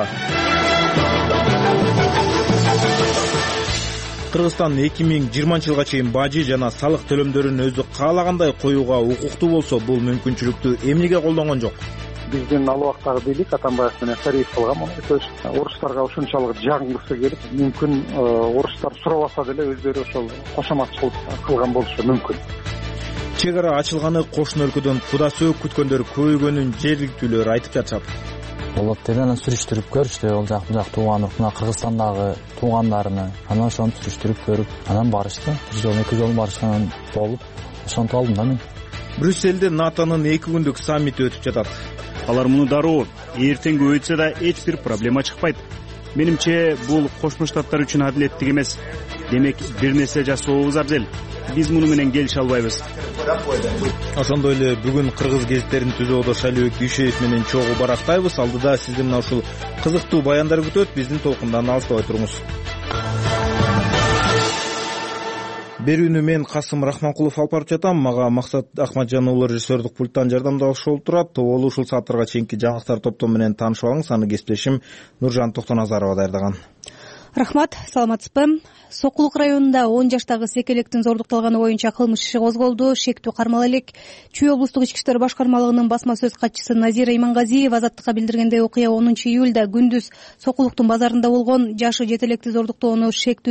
Кыргызстан 2020-жылга чейин бажы жана салык төлөмдөрүн өзү каалагандай коюуга укуктуу болсо, бул мүмкүнчүлүктү эмнеге колдонгон жок? Биздин ал убактагы бийлик Атамбаев менен Сариев кылган муну. Орустарга ушунчалык жагынгысы келип, мүмкүн орустар сурабаса деле өздөрү ошол кошоматчылык кылган болушу мүмкүн. Чек ара ачылганы кошуна өлкөдөн куда сөөк күткөндөр көбөйгөнүн жергиликтүүлөр айтып жатышат. Болот деп анан сүрүштүрүп көрүштү, ал жак бул жак тууганына, Кыргызстандагы туугандарына, анан ошону сүрүштүрүп көрүп, анан барышты. Бир жолу 2 жолу барышкан болуп, ошентип алдым да мен. Брюссельде НАТОнун 2 күндүк саммити өтүп жатат. Алар муну дароо, эртеңги өтсө да эч бир проблема чыкпайт. Менимче бул Кошмо Штаттар үчүн адилеттик эмес. Демек, бир нерсе жасообуз абзел. Биз муну менен келише албайбыз. Ошондой эле бүгүн кыргыз гезиттерин түзүүдө Шалибек Дүйшеев менен чогуу барактайбыз. Алдыда сизди мына ушул кызыктуу баяндар күтөт. Биздин толкундан алыстабай туруңуз. Берүүнү мен Касым Рахманкулов алып барып жатам. Мага Максат Ахматжан уулу режиссердик пульттан жардамдашып болуп турат. Тоболу ушул сааттарга чейинки жаңылыктар топтому менен таанышып алыңыз. Аны кесиптешим Нуржан Токтоназарова даярдаган. Рахмат, саламатсызбы? Сокулук районунда 10 жаштагы секелектин зордукталганы боюнча кылмыш иши козголду. Шектүү кармала элек. Чүй облустук ички иштер башкармалыгынын басма сөз катчысы Назира Имангазиева Азаттыкка билдиргендей, окуя 10-июлда күндүз Сокулуктун базарында болгон. Жашы жетелекти зордуктоого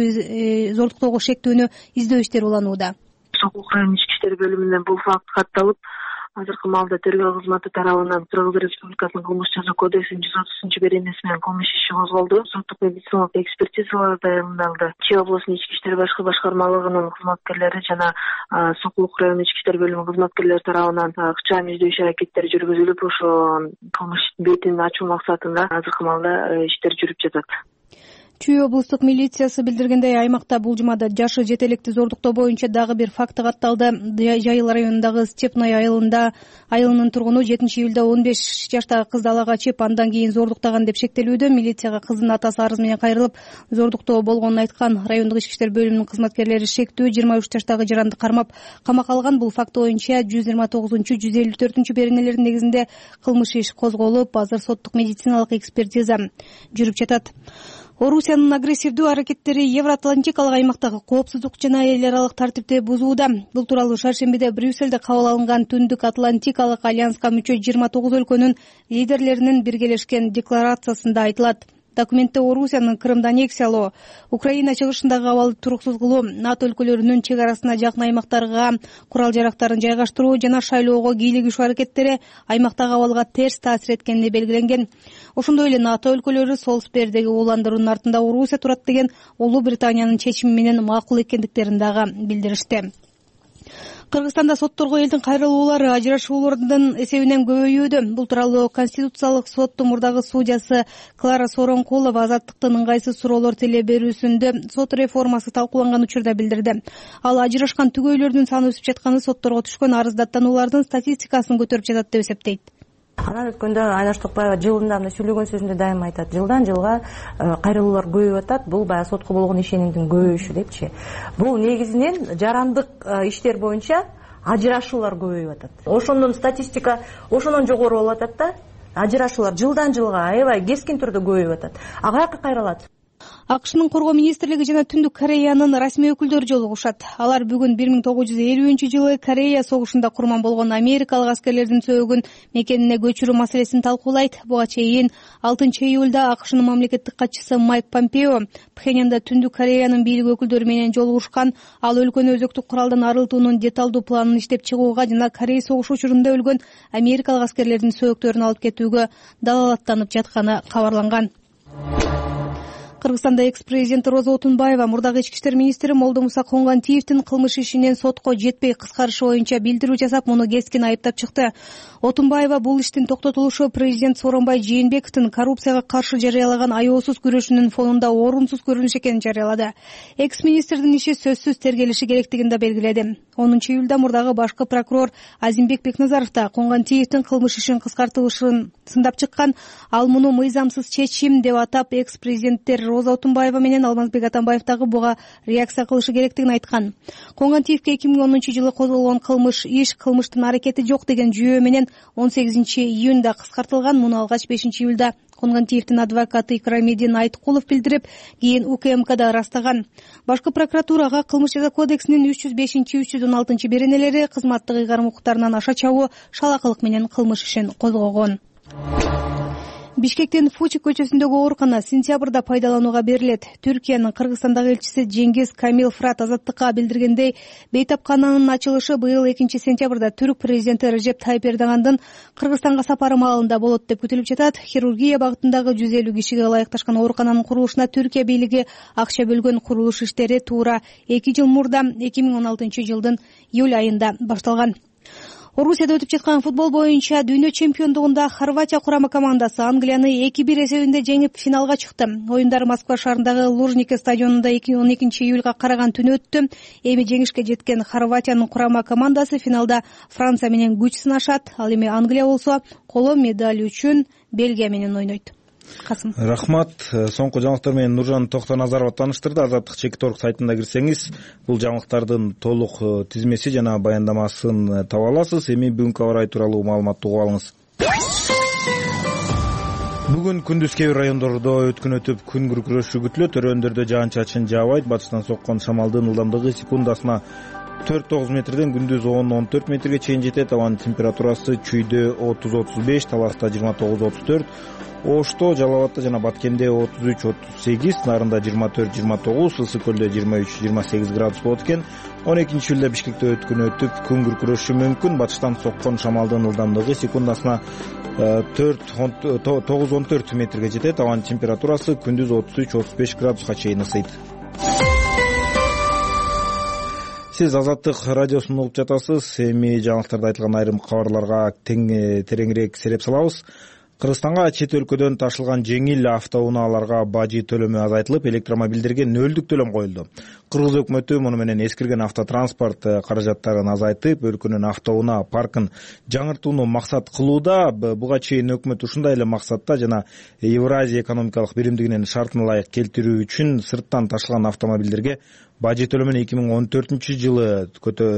шектүүнү издөө иштери уланууда. Сокулук районунун ички иштер бөлүмүнөн бул факт катталып, азыркы маалда тергөө кызматы тарабынан Кыргыз Республикасынын кылмыш жаза кодексинин 130-беренеси менен кылмыш иши козголду. Соттук медициналык экспертизалар даярдалды. Чүй облустунун ички иштер башкармалыгынын кызматкерлери жана Сокулук районунун ички иштер бөлүмүнүн кызматкерлери тарабынан ыкчам издөө иш аракеттери жүргүзүлүп, ошо кылмыш бетин ачуу максатында азыркы маалда иштер жүрүп жатат. Чүй облустук милициясы билдиргендей, аймакта бул жумада жашы жетелекти зордуктоо боюнча дагы бир факты катталды. Жайыл районундагы Степной айылынын тургуну 7-июлда 15 жаштагы кызды ала качып, андан кийин зордуктаган деп шектелүүдө. Милицияга кыздын атасы арыз менен кайрылып, зордуктоо болгонун айткан. Райондук ички иштер бөлүмүнүн кызматкерлери шектүү 23 жаштагы жаранды кармап камакка алган. Бул факты боюнча 129-154-беренелердин негизинде кылмыш иш козголуп, азыр соттук медициналык экспертиза жүрүп жатат. Орусиянын агрессивдүү аракеттери Евроатлантикалык аймактагы коопсуздук жана эл аралык тартипти бузууда. Бул тууралуу шаршембиде Брюссельде кабыл алынган Түндүк Атлантикалык альянска мүчө 29 өлкөнүн лидерлеринин биргелешкен декларациясында айтылат. Документте Орусиянын Крымды аннексиялоо, Украина чыгышындагы абалды туруксуз кылуу, НАТО өлкөлөрүнүн чек арасына жакын аймактарга курал жарактарын жайгаштыруу жана шайлоого кийлигишүү аракеттери аймактагы абалга терс таасир эткени белгиленген. Ошондой эле НАТО өлкөлөрү Солсбердеги ууландыруунун артында Орусия турат деген Улуу Британиянын чечими менен макул экендиктерин дагы билдиришти. Кыргызстанда сотторго элдин кайрылуулары ажырашуулардын эсебинен көбөйүүдө. Бул тууралуу Конституциялык соттун мурдагы судьясы Клара Соронкулова Азаттыктын ыңгайсыз суроолор теле берүүсүндө сот реформасы талкууланган учурда билдирди. Ал ажырашкан түгөйлөрдүн саны өсүп жатканы сотторго түшкөн арыздаттануулардын статистикасын көтөрүп жатат деп эсептейт. Анан өткөндө Айнаш Токпаева жылында сүйлөгөн сөзүндө дайыма айтат, жылдан жылга кайрылуулар көбөйүп атат, бул баягы сотко болгон ишенимдин көбөйүшү депчи. Бул негизинен жарандык иштер боюнча ажырашуулар көбөйүп атат. Ошондон статистика ошондон жогору болуп атат да. ажырашуулар жылдан жылга аябай кескин түрдө көбөйүп атат. Ага каяка кайрылат? АКШнын коргоо министрлиги жана Түндүк Кореянын расмий өкүлдөрү жолугушат. Алар бүгүн 1950-жылы Корея согушунда курман болгон америкалык аскерлердин сөөгүн мекенине көчүрүү маселесин талкуулайт. Буга чейин 6-июлда АКШнын мамлекеттик катчысы Майк Помпео Пхеньянда Түндүк Кореянын бийлик өкүлдөрү менен жолугушкан. Ал өлкөнү өзөктүк куралдан арылтуунун деталдуу планын иштеп чыгууга жана Корея согушу учурунда өлгөн америкалык аскерлердин сөөктөрүн алып кетүүгө далалаттанып жатканы кабарланган. Кыргызстанда экс-президент Роза Отунбаева мурдагы ички иштер министри Молдомуса Конгантиевдин кылмыш ишинен сотко жетпей кыскарышы боюнча билдирүү жасап, муну кескин айыптап чыкты. Отунбаева бул иштин токтотулушу президент Сооронбай Жээнбековдин коррупцияга каршы жарыялаган аеосуз күрөшүнүн фонунда орунсуз көрүнүш экенин жарыялады. Экс-министрдин иши сөзсүз тергелиши керектигин да белгиледи. 10-июлда мурдагы башкы прокурор Азимбек Бекназаров да Конгантиевдин кылмыш ишин кыскартылышын сындап чыккан. Ал муну мыйзамсыз чечим деп атап, экс-президенттер Роза Отунбаева менен Алмазбек Атамбаев дагы буга реакция кылышы керектигин айткан. Конгантиевке 2010-жылы козголгон кылмыштын аракети жок деген жүйө менен 18-июнда кыскартылган. Муну алгач 5-июлда Конгантиевдин адвокаты Икрамидин Айткулов билдирип, кийин УКМКда ырастаган. Башкы прокуратурага Кылмыш жаза кодексинин 305-316 беренелери кызматтык ыйгарым укуктарынан аша чабуу, шалакылык менен кылмыш ишин козгогон. Бишкектин Фучик көчөсүндөгү оорукана сентябрда пайдаланууга берилет. Түркиянын Кыргызстандагы элчиси Жеңгиз Камил Фрат Азаттыкка билдиргендей, бейтапкананын ачылышы быйыл 2-сентябрда түрк президенти Режеп Тайып Эрдогандын Кыргызстанга сапары маалында болот деп күтүлүп жатат. Хирургия багытындагы 150 кишиге ылайыкташкан оорукананын курулушуна Түркия бийлиги акча бөлгөн. Курулуш иштери туура 2 жыл мурда 2016-жылдын июль айында башталган. Орусияда өтүп жаткан футбол боюнча дүйнө чемпиондугунда Хорватия курама командасы Англияны 2-1 эсебинде жеңип финалга чыкты. Оюндар Москва шаарындагы Лужники стадионунда 12-июлга караган түнү өттү. Эми жеңишке жеткен Хорватиянын курама командасы финалда Франция менен күч сынашат. Ал эми Англия болсо коло медаль үчүн Бельгия менен ойнойт. Касым. Рахмат. Соңку жаңылыктар менен Нуржан Токтоназарова тааныштырды. Азаттык чекторг сайтына кирсеңиз, бул жаңылыктардын толук тизмеси жана баяндамасын таба аласыз. Эми бүгүнкү аба ырайы тууралуу маалыматты угуп алыңыз. Бүгүн күндүз кээ бир райондордо өткүнөтүп күн күркүрөшү күтүлөт. Төрөндөрдө жаан-чачын жаабайт. Батыштан соккон шамалдын ылдамдыгы секундасына 4-9 метрден күндүз 10-14 метрге чейин жетет. Абанын температурасы Чүйдө 30-35, Таласта 29-34, Ошто, Жалал Абадта жана Баткенде 33-38, Нарында 24-29, Ысык көлдө 23-28 градус болот экен. 12-июлда Бишкекте өткүнөтүп күн күркүрөшү мүмкүн. Батыштан соккон шамалдын ылдамдыгы секундасына 9-14 метрге жетет. Абанын температурасы күндүз 33-35 градуска чейин ысыйт. Сиз Азаттык радиосун угуп жатасыз. Эми жаңылыктарда айтылган айрым кабарларга тереңирээк сереп салабыз. Кыргызстанга чет өлкөдөн ташылган жеңил автоунааlarга бажы төлөмү азайтылып, электромобилдерге нөлдүк төлөм коюлду. Кыргыз өкмөтү муну менен эскирген автотранспорт каражаттарын азайтып, өлкөнүн автоунаа паркын жаңыртууну максат кылууда. Буга чейин өкмөт ушундай эле максатта жана Евразия экономикалык биримдигинин шартына ылайык келтирүү үчүн сырттан ташылган автомобилдерге бажы төлөмүн 2014-жылы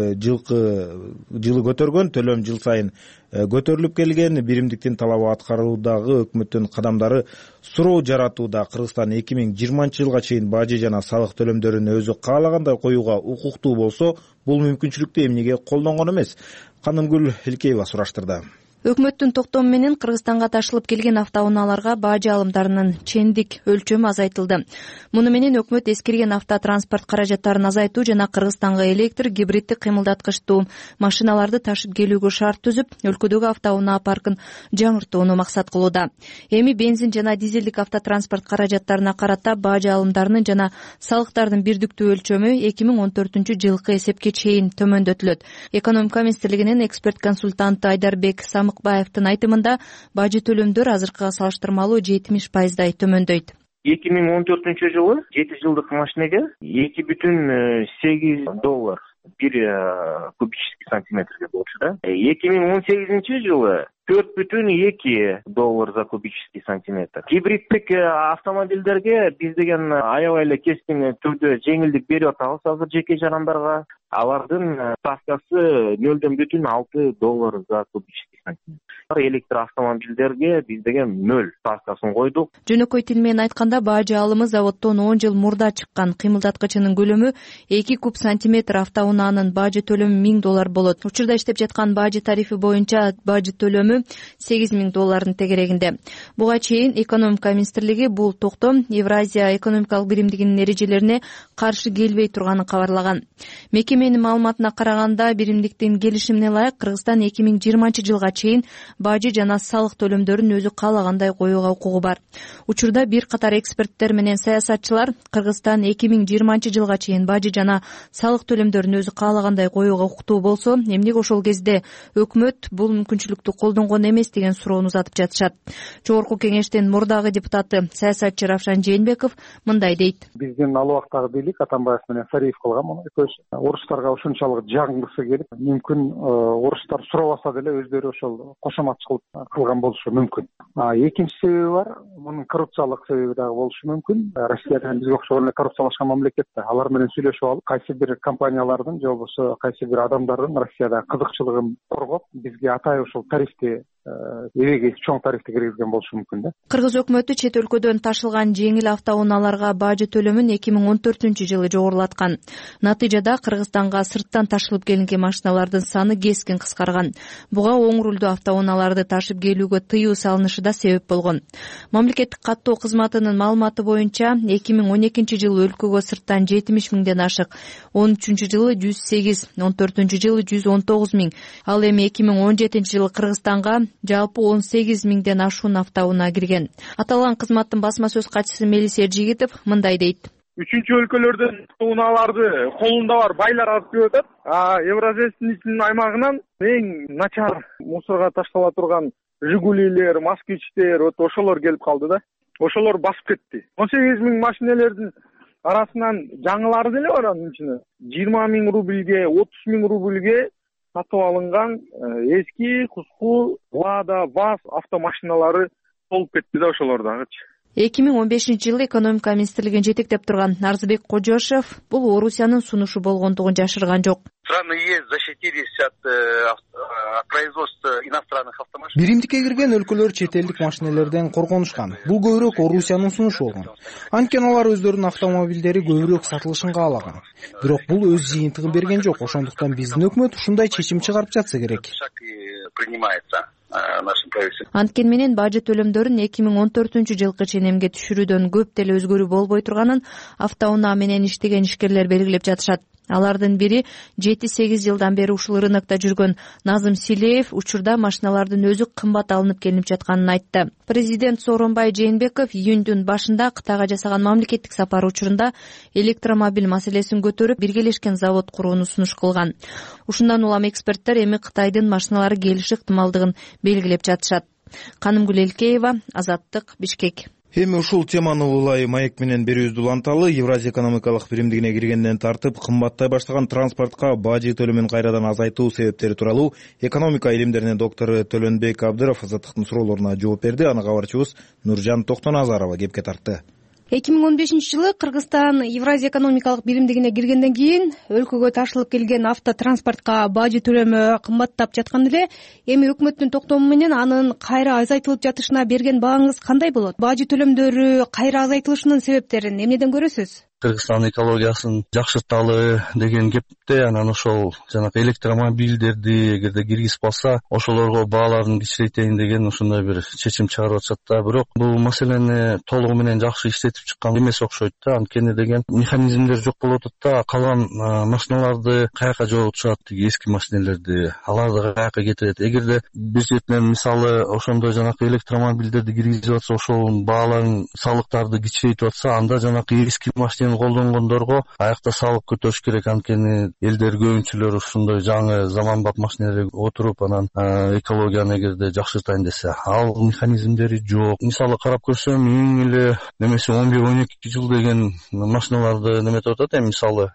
көтөргөн. Төлөм жыл сайын көтөрүлүп келген. Биримдиктин талабы аткаруудагы өкмөттүн кадамдары суроо жаратууда. Кыргызстан 2020-жылга чейин бажы жана салык төлөмдөрүн өзү каалагандай коюуга укуктуу болсо, бул мүмкүнчүлүктү эмнеге колдонгон эмес? Канымгүл Илкеева сураштырды. Өкмөттүн токтому менен Кыргызстанга ташылып келген автоунааlarга бажы алымдарынын чендик өлчөмү азайтылды. Муну менен өкмөт эскирген автотранспорт каражаттарын азайтуу жана Кыргызстанга электр гибриддик кыймылдаткычтуу машиналарды ташып келүүгө шарт түзүп, өлкөдөгү автоунаа паркын жаңыртууну максат кылууда. Эми бензин жана дизелдик автотранспорт каражаттарына карата бажы алымдарынын жана салыктардын бирдиктүү өлчөмү 2014-жылкы эсепке чейин төмөндөтүлөт. Экономика министрлигинин эксперт консультанты Айдарбек Самыкбаевдин айтымында, бажы төлөмдөр азыркыга салыштырмалуу 70%дай төмөндөйт. 2014-жылы 7 жылдык машинеге $2,8 бир кубический сантиметрге болчу да. 2018-жылы $4,2 за кубический сантиметр. Гибриддик автомобилдерге биз деген аябай эле кескин түрдө жеңилдик берип атабыз азыр жеке жарандарга. Алардын ставкасы $0,6 за кубический сантиметр. Электр автомобилдерге биз деген нөл ставкасын койдук. Жөнөкөй тил менен айтканда бажы алымы заводдон 10 жыл мурда чыккан. Кыймылдаткычынын көлөмү 2 куб сантиметр, автоунаанын бажы төлөмү $1000 болот. Учурда иштеп жаткан бажы тарифи боюнча бажы төлөмү $8000 тегерегинде. Буга чейин экономика министрлиги бул токтом Евразия экономикалык биримдигинин эрежелерине каршы келбей турганын кабарлаган. Мекеменин маалыматына караганда, биримдиктин келишимине ылайык Кыргызстан 2020 жылга чейин бажы жана салык төлөмдөрүн өзү каалагандай коюуга укугу бар. Учурда бир катар эксперттер менен саясатчылар Кыргызстан 2020 жылга чейин бажы жана салык төлөмдөрүн өзү каалагандай коюуга укуктуу болсо, эмнеге ошол кезде өкмөт бул мүмкүнчүлүктү колдонгон эмес деген суроону узатып жатышат. Жогорку кеңештин мурдагы депутаты, саясатчы Равшан Жээнбеков мындай дейт. Биздин ал убактагы бийлик Атамбаев менен Сариев кылган муну экөөсү. Орустарга ушунчалык жагынгысы келип, мүмкүн орустар сурабаса деле өздөрү ошол кошоматчылык кылган болушу мүмкүн. Экинчи себеби бар, мунун коррупциялык себеби дагы болушу мүмкүн. Россия деген бизге окшогон эле коррупциялашкан мамлекет да. Алар менен сүйлөшүп алып, кайсы бир компаниялардын же болбосо кайсы бир адамдардын Россияда кызыкчылыгын коргоп, бизге атайын ушул тарифти эбеги чоң тарифти киргизген болушу мүмкүн да. Кыргыз өкмөтү чет өлкөдөн ташылган жеңил автоунааларга бажы төлөмүн 2014-жылы жогорулаткан. Натыйжада Кыргызстанга сырттан ташылып келинген машиналардын саны кескин кыскарган. Буга оң рулдуу автоунааларды ташып келүүгө тыюу салынышы да себеп болгон. Мамлекеттик каттоо кызматынын маалыматы боюнча 2012-жылы өлкөгө сырттан 70 миңден ашык, 13-жылы 108, 14-жылы 119 миң, ал эми 2017-жылы Кыргызстанга жалпы 18 миңден ашуун автоунаа кирген. Аталган кызматтын басма сөз катчысы Мелис Эржигитов мындай дейт. Үчүнчү өлкөлөрдөн автоунааларды колунда бар байлар алып келип атат. Евразиянын аймагынан эң начар мусорго таштала турган Жигулилер, Москвичтер, ошолор келип калды да. Ошолор басып кетти. 18 миң машинелердин арасынан жаңылары деле бар анын ичинде. 20 миң рубльге, 30 миң рубльге сатып алынган эски, куску, Лада, ВАЗ автомашиналары толуп кетти да ошолордагычы. 2015-жылы экономика министрлигин жетектеп турган Арзыбек Кожошев бул Орусиянын сунушу болгондугун жашырган жок. Страны ЕС защитились от производства иностранных автомашин. Биримдикке кирген өлкөлөр чет элдик машинелерден коргонушкан. Бул көбүрөөк Орусиянын сунушу болгон. Анткени алар өздөрүнүн автомобилдери көбүрөөк сатылышын каалаган. Бирок бул өз жыйынтыгын берген жок. Ошондуктан биздин өкмөт ушундай чечим чыгарып жатса керек. Анткени менен бажы төлөмдөрүн 2014-жылкы ченемге түшүрүүдөн көп деле өзгөрүү болбой турганын автоунаа менен иштеген ишкерлер белгилеп жатышат. Алардын бири 7-8 жылдан бери ушул рынокто жүргөн Назым Силеев учурда машиналардын өзү кымбат алынып келинип жатканын айтты. Президент Сооронбай Жээнбеков июндун башында Кытайга жасаган мамлекеттик сапары учурунда электромобиль маселесин көтөрүп, биргелешкен завод курууну сунуш кылган. Ушундан улам эксперттер эми Кытайдын машиналары келиши ыктымалдыгын белгилеп жатышат. Канымгүл Элкеева, Азаттык, Бишкек. Эми ушул теманы улай маек менен берүүбүздү уланталы. Евразия экономикалык биримдигине киргенден тартып кымбаттай баштаган транспортко бажы төлөмүн кайрадан азайтуу себептери тууралуу экономика илимдеринин доктору Төлөнбек Абдыров Азаттыктын суроолоруна жооп берди. Аны кабарчыбыз Нуржан Токтоназарова кепке тартты. 2015-жылы Кыргызстан Евразия экономикалык биримдигине киргенден кийин өлкөгө ташылып келген автотранспортко бажы төлөмү кымбаттап жаткан эле. Эми өкмөттүн токтому менен анын кайра азайтылып жатышына берген бааңыз кандай болот? Бажы төлөмдөрү кайра азайтылышынын себептерин эмнеден көрөсүз? Кыргызстан экологиясын жакшырталы деген кепте, анан ошол жанагы электромобилдерди эгерде киргизип алса, ошолорго бааларын кичирейтейин деген ушундай бир чечим чыгарып атышат да. Бирок бул маселени толугу менен жакшы иштетип чыккан эмес окшойт да. Анткени деген механизмдер жок болуп атат да. Калган машиналарды каяка жоготушат, эски машинелерди, аларды каяка кетирет. Эгерде бир четинен мисалы ошондой жанагы электромобилдерди киргизип атса, ошол бааларын, салыктарды кичирейтип атса, анда жанагы эски машина колдонгондорго аякта салык көтөрүш керек. Анткени элдер көбүнчөлөр ушундай жаңы заманбап машинелерге отуруп, анан экологияны эгерде жакшыртайын десе, ал механизмдери жок. Мисалы карап көрсөм, эң эле немесе 11-12 жыл деген машиналарды неметип атат. Мисалы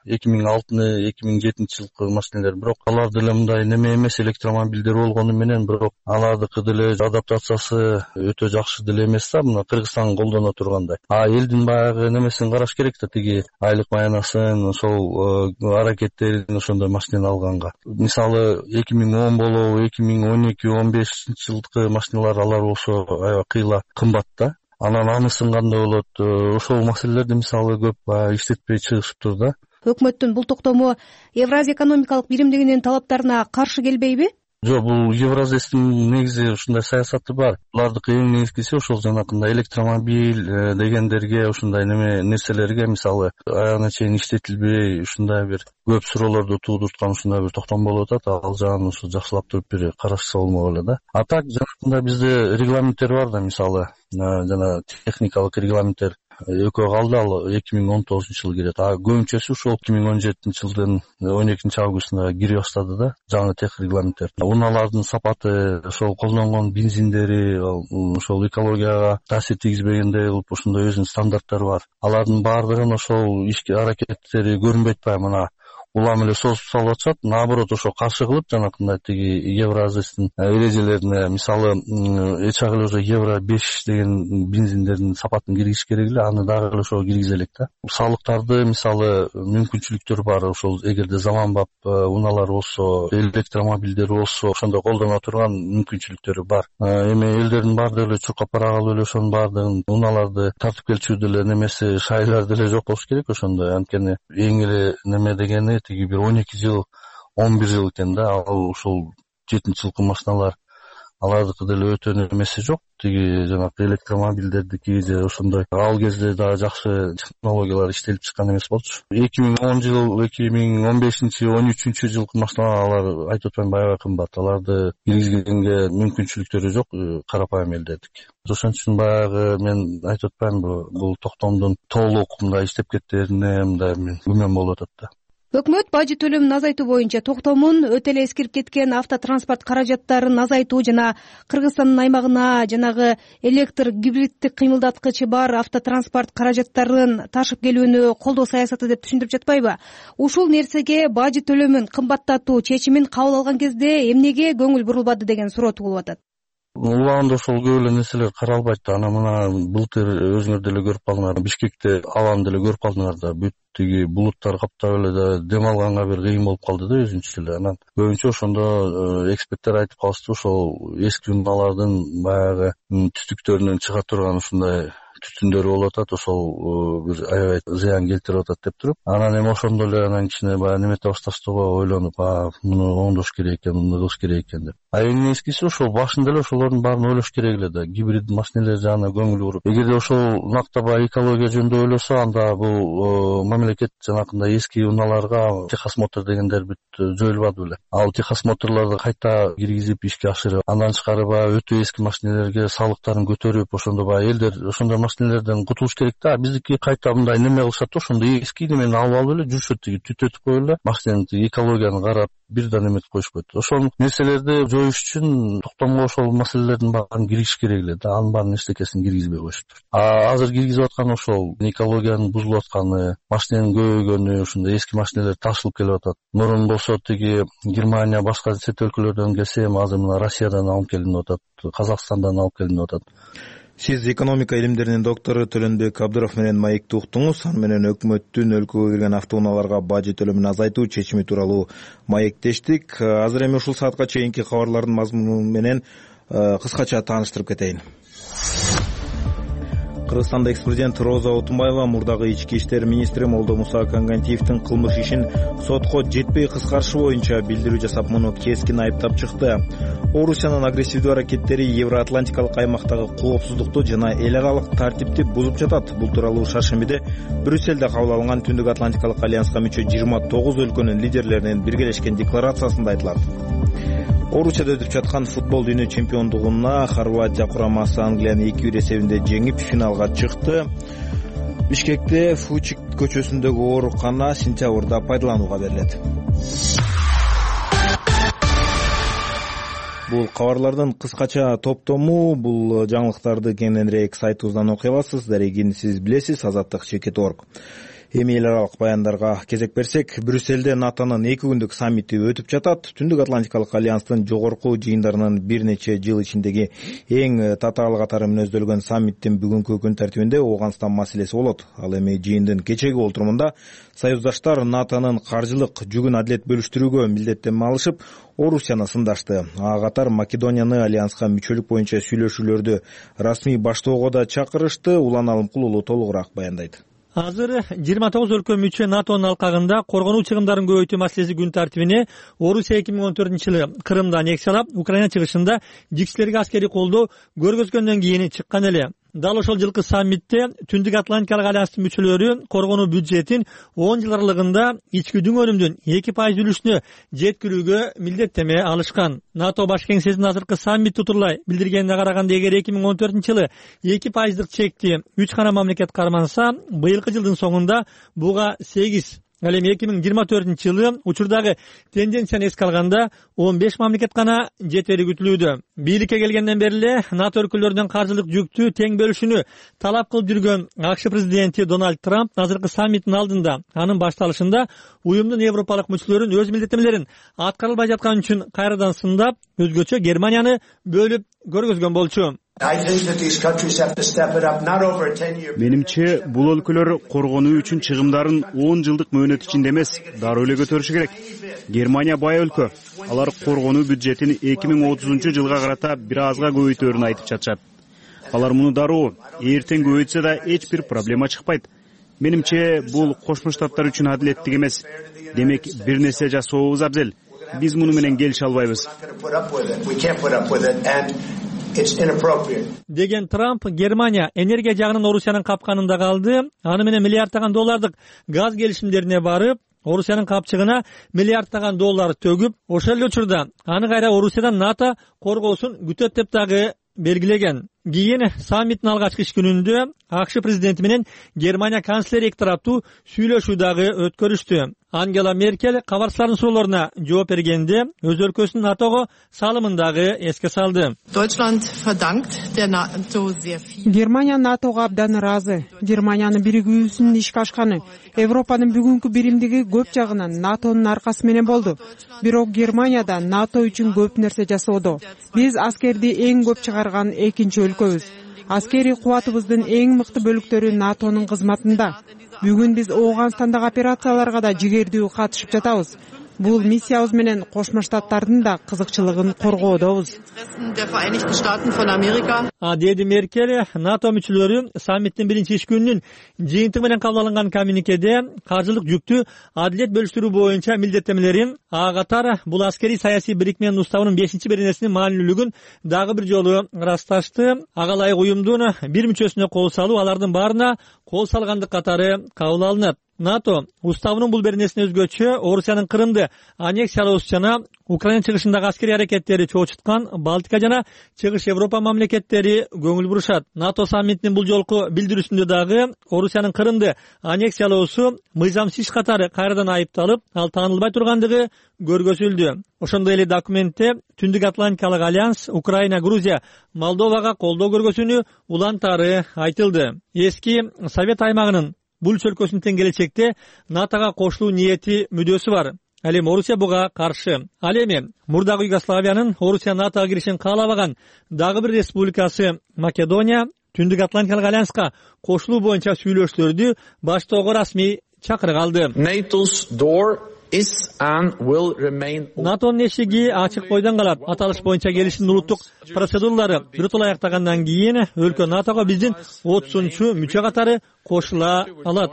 2006-2007 жылкы машинелер. Бирок алар деле мындай неме эмес, электромобилдер болгону менен, бирок алардыкы деле адаптациясы өтө жакшы деле эмес да, мына Кыргызстан колдоно тургандай. Элдин баягы немесин караш керек да. тиги айлык маянасын, ошол аракеттерин ошондой машинени алганга. Мисалы 2010 болобу, 2012-15 жылдыкы машиналар алар болсо аябай кыйла кымбат да. Анан анысын кандай болот? Ошол маселелерди мисалы көп иштетпей чыгышыптыр да. Өкмөттүн бул токтому Евразия экономикалык биримдигинин талаптарына каршы келбейби? Жок, бул Евразестин негизи ушундай саясаты бар. Булардыкы эң негизгиси ошол жанакындай электромобиль дегендерге, ушундай нерселерге мисалы аягына чейин иштетилбей ушундай бир көп суроолорду туудурткан ушундай бир токтом болуп атат. Ал жагын ушу жакшылап туруп бир карашса болмок эле да. А так жанакындай бизде регламенттер бар да, мисалы жана техникалык регламенттер экөө калды, ал 2019 жылы кирет. А көбүнчөсү ушул 2017 жылдын 12 августунда кире баштады да, жаңы тех регламенттер. Унаалардын сапаты, ошол колдонгон бензиндери, ошол экологияга таасир тийгизбегендей кылып ушундай өзүнүн стандарттары бар. Алардын баардыгын ошол ишке аракеттери көрүнбөй атпайбы, мына улам эле созуп салып атышат. Наоборот, ошо каршы кылып жанакындай тиги Евразестин эрежелерине, мисалы эчак эле уже Евро 5 деген бензиндердин сапатын киргизиш керек эле, аны дагы эле ошо киргизе элек да. Салыктарды мисалы мүмкүнчүлүктөр бар, ошол эгерде заманбап унаалар болсо, электромобилдер болсо, ошондой колдоно турган мүмкүнчүлүктөрү бар. Эми элдердин баардыгы эле чуркап бара калып эле ошонун баардыгын унааларды тартып келчү деле немеси шайлар деле жок болуш керек ошондой. Анткени эң эле неме дегени тиги бир 12 жыл, 11 жыл экен да. Ал ушул 7-жылкы машиналар, алардыкы деле өтө немеси жок. Тиги жанагы электромобилдердики же ошондой ал кезде дагы жакшы технологиялар иштелип чыккан эмес болчу. 2010 жыл, 2015-13 жылкы машиналар алар айтып атпайм аябай кымбат. Аларды киргизгенге мүмкүнчүлүктөрү жок карапайым элдердики. Ошон үчүн баягы мен айтып атпайм бул токтомдун толук мындай иштеп кеттерине мындай мен күмөн болуп атат да. Өкмөт бажы төлөмүн азайтуу боюнча токтомун өтө эле эскирип кеткен автотранспорт каражаттарын азайтуу жана Кыргызстандын аймагына жанагы электр гибриддик кыймылдаткычы бар автотранспорт каражаттарын ташып келүүнү колдоо саясаты деп түшүндүрүп жатпайбы? Ушул нерсеге бажы төлөмүн кымбаттатуу чечимин кабыл алган кезде эмнеге көңүл бурулбады деген суроо туулуп атат. Улаанда ошол көп эле нерселер каралбайт да. Анан мына былтыр өзүңөр деле көрүп калдыңар, Бишкекте абаны деле көрүп калдыңар да. Бүт тиги булуттар каптап эле да, дем алганга бир кыйын болуп калды да өзүнчө эле. Анан көбүнчө ошондо эксперттер айтып калышты, ошол эски унаалардын баягы түтүктөрүнөн чыга турган ушундай түтүндөрү болуп атат, ошол бир аябай зыян келтирип атат деп туруп. Анан эми ошондо эле анан кичине баягы немете башташты го, ойлонуп, муну оңдош керек экен, муну кылыш керек экен деп. Эң негизгиси ошол башында эле ошолордун баарын ойлош керек эле да. Гибрид машинелер жагына көңүл буруп. Эгерде ошол накта баягы экология жөнүндө ойлосо, анда бул мамлекет жанакындай эски унааларга техосмотр дегендер бүт жоюлбады беле. Ал техосмотрларды кайта киргизип ишке ашырып, андан тышкары баягы өтө эски машинелерге салыктарын көтөрүп, ошондо баягы элдер ошондой машинелерден кутулуш керек да. Биздики кайта мындай неме кылышат да, ошондой эски немени алып эле жүрүшөт, тиги түтөтүп коюп эле машинанын экологияны карап бирден эметип коюшпайт. Ошол нерселерди жоюш үчүн токтомго ошол маселелердин баарын киргизиш керек эле да. Анын баарын эчтекесин киргизбей коюшуптур. Азыр киргизип аткан ошол экологиянын бузулуп атканы, машиненин көбөйгөнү, ушундай эски машинелер ташылып келип атат. Мурун болсо тиги Германия, башка чет өлкөлөрдөн келсе, азыр мына Россиядан алып келинип атат, Казакстандан алып келинип атат. Сиз экономика илимдеринин доктору Төлөнбек Абдыров менен маекти уктуңуз. Аны менен өкмөттүн өлкөгө кирген автоунааларга бажы төлөмүн азайтуу чечими тууралуу маектештик. Азыр эми ушул саатка чейинки кабарлардын мазмуну менен кыскача тааныштырып кетейин. Кыргызстанда экс-президент Роза Отунбаева мурдагы ички иштер министри Молдо Муса Кангантиевдин кылмыш ишин сотко жетпей кыскартышы боюнча билдирүү жасап, муну кескин айыптап чыкты. Орусиянын агрессивдүү аракеттери Евроатлантикалык аймактагы коопсуздукту жана эл аралык тартипти бузуп жатат. Бул тууралуу шаршембиде Брюссельде кабыл алынган Түндүк Атлантикалык альянска мүчө 29 өлкөнүн лидерлеринин биргелешкен декларациясында айтылат. Орусияда өтүп жаткан футбол дүйнө чемпиондугуна Хорватия курамасы Англияны 2-1 эсебинде жеңип финалга чыкты. Бишкекте Фучик көчөсүндөгү оорукана сентябрда пайдаланууга берилет. Бул кабарлардын кыскача топтому. Бул жаңылыктарды кеңирээк сайтыбыздан окуй аласыз. Дарегин сиз билесиз, Азаттык.org. Эми эл аралык баяндарга кезек берсек, Брюссельде НАТОнун 2 күндүк саммити өтүп жатат. Түндүк Атлантикалык альянстын жогорку жыйындарынын бир нече жыл ичиндеги эң татаал катары мүнөздөлгөн саммиттин бүгүнкү күн тартибинде Ооганстан маселеси болот. Ал эми жыйындын кечеги олтурумунда союздаштар НАТОнун каржылык жүгүн адилет бөлүштүрүүгө милдеттенме алышып, Орусияны сындашты. Ага катар Македонияны альянска мүчөлүк боюнча сүйлөшүүлөрдү расмий баштоого да чакырышты. Улан Алымкул уулу толугураак баяндайт. Азыр 29 өлкө мүчө НАТОнун алкагында коргонуу чыгымдарын көбөйтүү маселеси күн тартибине Орусия 2014-жылы Крымды аннексиялап, Украина чыгышында жиксилерге аскерий колдоо көргөзгөндөн кийин чыккан эле. Дал ошол жылкы саммитте Түндүк Атлантикалык альянстын мүчөлөрү коргонуу бюджетин 10 жыл аралыгында ички дүң өнүмдүн 2% үлүшүнө жеткирүүгө милдеттеме алышкан. НАТО баш кеңсесинин азыркы саммит тутурлай билдиргенине караганда, эгер 2014-жылы 2%дык чекти 3 гана мамлекет карманса, быйылкы жылдын соңунда буга 8. Ал эми 2024-жылы учурдагы тенденцияны эске алганда 15 мамлекет гана жетери күтүлүүдө. Бийликке келгенден бери эле НАТО өлкөлөрүнүн каржылык жүктү тең бөлүшүнү талап кылып жүргөн АКШ президенти Дональд Трамп азыркы саммиттин алдында, анын башталышында уюмдун европалык мүчөлөрүн өз милдеттемелерин аткарылбай жаткан үчүн кайрадан сындап, өзгөчө Германияны бөлүп көргөзгөн болчу. Менимче, бул өлкөлөр коргонуу үчүн чыгымдарын 10 жылдык мөөнөт ичинде эмес, дароо эле көтөрүшү керек. Германия бай өлкө. Алар коргонуу бюджетин 2030-жылга карата бир азга көбөйтөөрүн айтып жатышат. Алар муну дароо эртең көбөйтсө да эч бир проблема чыкпайт. Менимче, бул Кошмо Штаттар үчүн адилеттик эмес. Демек, бир нерсе жасообуз абзел. Биз муну менен келише албайбыз. Деген Трамп, Германия энергия жагынан Орусиянын капканында калды. Аны менен миллиардтаган доллардык газ келишимдерине барып, Орусиянын капчыгына миллиардтаган доллар төгүп, ошол эле учурда аны кайра Орусиядан НАТО коргоосун күтөт деп дагы белгилеген. Кийин саммиттин алгачкы иш күнүндө АКШ президенти менен Германия канцлери эки тараптуу сүйлөшүү дагы өткөрүштү. Ангела Меркель кабарчылардын суроолоруна жооп бергенде өз өлкөсүнүн НАТОго салымын дагы эске салды. Германия НАТОго абдан ыраазы. Германиянын биригүүсүнүн ишке ашканы Европанын бүгүнкү биримдиги көп жагынан НАТОнун аркасы менен болду. Бирок Германияда НАТО үчүн көп нерсе жасоодо. Биз аскерди эң көп чыгарган экинчи өлкөбүз. Аскерий кубатыбыздын эң мыкты бөлүктөрү НАТОнун кызматында. Бүгүн биз Ооганстандагы операцияларга да жигердүү катышып жатабыз. Бул миссиябыз менен Кошмо Штаттардын да кызыкчылыгын коргоодобуз. Деди Меркель, НАТО мүчөлөрү саммиттин биринчи иш күнүнүн жыйынтыгы менен кабыл алынган коммюникеде каржылык жүктү адилет бөлүштүрүү боюнча милдеттемелерин, ага катар бул аскерий саясий бирикменин уставынын 5-беренесинин маанилүүлүгүн дагы бир жолу ырасташты. Ага ылайык уюмдун бир мүчөсүнө кол салуу алардын баарына кол салгандык катары кабыл алынат. НАТО уставынын бул беренесине өзгөчө Орусиянын Крымды аннексиялоосу жана Украина чыгышындагы аскерий аракеттери чоочуткан Балтика жана Чыгыш Европа мамлекеттери көңүл бурушат. НАТО саммитинин бул жолку билдирүүсүндө дагы Орусиянын Крымды аннексиялоосу мыйзамсыз иш катары кайрадан айыпталып, ал таанылбай тургандыгы көргөзүлдү. Ошондой эле документте Түндүк Атлантикалык альянс Украина, Грузия, Молдовага колдоо көргөзүүнү улантары айтылды. Эски Совет аймагынын бул өлкөсүнүн тең келечекте НАТОга кошулуу ниети, мүдөөсү бар. Ал эми Орусия буга каршы. Ал эми мурдагы Югославиянын Орусия НАТОга киришин каалабаган дагы бир республикасы Македония Түндүк Атлантикалык альянска кошулуу боюнча сүйлөшүүлөрдү баштоого расмий чакырык алды. НАТОнун эшиги ачык бойдон калат. Аталыш боюнча келишимдин улуттук процедуралары биротоло аяктагандан кийин өлкө НАТОго биздин 30-мүчө катары кошула алат,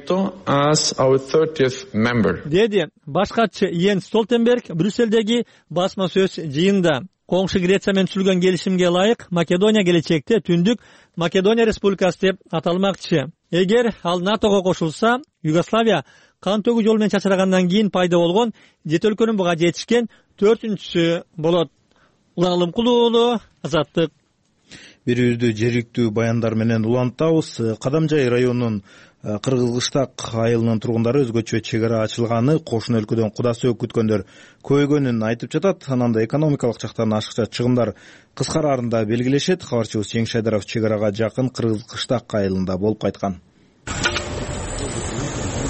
деди баш катчы Йенс Столтенберг Брюссельдеги басма сөз жыйында. Коңшу Греция менен түзүлгөн келишимге ылайык Македония келечекте Түндүк Македония республикасы деп аталмакчы. Эгер ал НАТОго кошулса, Югославия кан төгүү жолу менен чачырагандан кийин пайда болгон жет өлкөнүн буга жетишкен 4-чүсү болот. Улан Алымкул уулу, Азаттык. Берүүбүздү жергиликтүү баяндар менен улантабыз. Кадамжай районунун Кыргызкыштак айылынын тургундары өзгөчө чек ара ачылганы кошуна өлкөдөн куда сөөк күткөндөр көбөйгөнүн айтып жатат. Анан да экономикалык жактан ашыкча чыгымдар кыскараарын да белгилешет. Кабарчыбыз Жеңиш Шайдаров чек арага жакын Кыргызкыштак айылында болуп кайткан.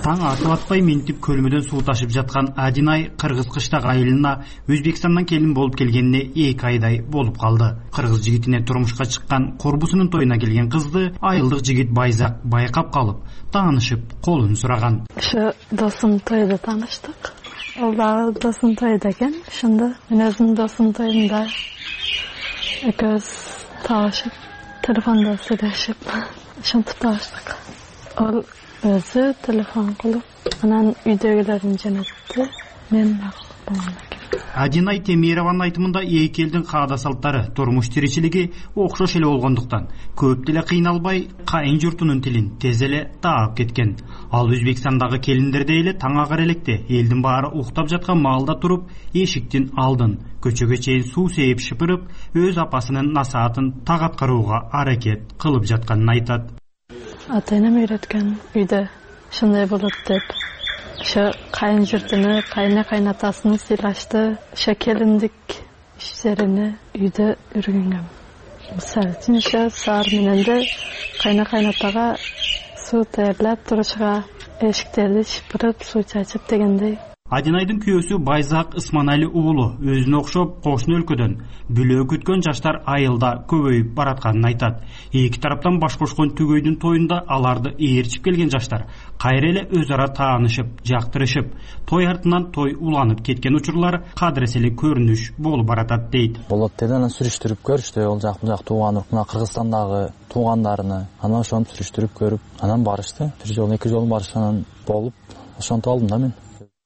Таң атып атпай ментип көлмөдөн суу ташып жаткан Адинай кыргыз кыштак айылына Өзбекстандан келин болуп келгенине 2 айдай болуп калды. Кыргыз жигитине турмушка чыккан корбусунун тоюна келген кызды айылдык жигит Байзак байкап калып, таанышып, колун сураган. Ошо досум тойдо тааныштык. Ал дагы досум тойдо экен. Ошондо мен өзүмдүн досум тоюнда экөөбүз таашып, телефондо сүйлөшүп, ошентип тааныштык. Ал өзү телефон кылып, анан үйдөгүлөрүн жөнөттү. Мен Адинай Темированын айтымында эки элдин каада салттары, турмуш тиричилиги окшош эле болгондуктан көп деле кыйналбай кайын журтунун тилин тез эле таап кеткен. Ал Өзбекстандагы келиндердей эле таң агар электе элдин баары уктап жаткан маалда туруп, эшиктин алдын көчөгө чейин суу сейип шыпырып, өз апасынын насаатын так аткарууга аракет кылып жатканын айтат. Ата-энем үйрөткөн үйдө ушундай болот деп. Ошо кайын журтуну, кайнатасын сыйлашты, ошо келиндик иштерини үйдө үйрөнгөм. Мисалы үчүн ошо саар мененде кайнатага суу даярдап турушуга, эшиктерди шыпырып, суу чачып дегендей. Адинайдын күйөөсү Байзак Ысманали уулу өзүнө окшоп кошуна өлкөдөн бүлөө күткөн жаштар айылда көбөйүп баратканын айтат. Эки тараптан баш кошкон түгөйдүн тоюнда аларды ээрчип келген жаштар кайра эле өз ара таанышып, жактырышып, той артынан той уланып кеткен учурлар кадырес эле көрүнүш болуп баратат дейт. Болот деди, анан сүрүштүрүп көрүштү, ал жак бул жак тууган уркуна Кыргызстандагы туугандарыны, анан ошону сүрүштүрүп көрүп, анан барышты. Бир жолу, эки жолу барышкандан болуп, ошентип алдым да мен.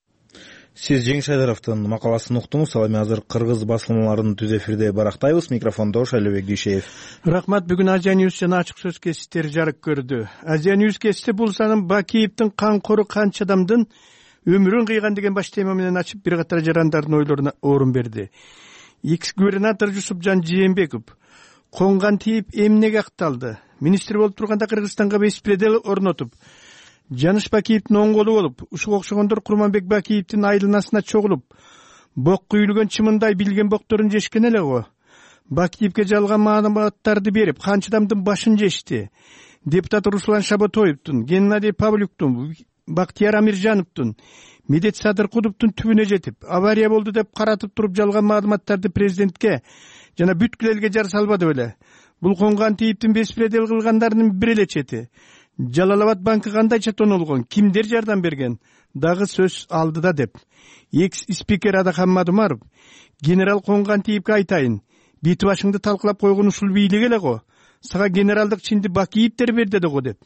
Сиз Жеңиш Айдаровдун макаласын уктуңуз. Ал эми азыр кыргыз басылмаларынын түз эфирде барактайбыз. Микрофондо Шайлообек Дүйшеев. Рахмат. Бүгүн Азия Ньюс жана ачык сөз кесиптери жарык көрдү. Азия Ньюс кесипти бул санын Бакиевдин камкору канча адамдын өмүрүн кыйган деген баш тема менен ачып, бир катар жарандардын ойлоруна орун берди. Экс-губернатор Жусупжан Жээнбеков конган тийип эмнеге акталды? Министр болуп турганда Кыргызстанга беспредел орнотуп, Жаныш Бакиевдин оң колу болуп, ушуга окшогондор Курманбек Бакиевдин айланасына чогулуп, бок күйүлгөн чымындай билген бокторун жешкен эле го. Бакиевге жалган маалыматтарды берип, канча адамдын башын жешти. Депутат Руслан Шаботоевдун, Геннадий Павлюктун, Бактияр Амиржановдун, Медет Садыркуловдун түбүнө жетип, авария болду деп каратып туруп жалган маалыматтарды президентке жана бүткүл элге жар салбады беле. Бул конган тийиптин беспредел кылгандарынын бир эле чети. Жалалабад банкы кандайча тонолгон, кимдер жардам берген, дагы сөз алдыда деп. Экс-спикер Адахан Мадумаров, генерал конган тийипке айтайын, бити башыңды талкылап койгон ушул бийлик эле го, сага генералдык чинди Бакиевдер берди го деп.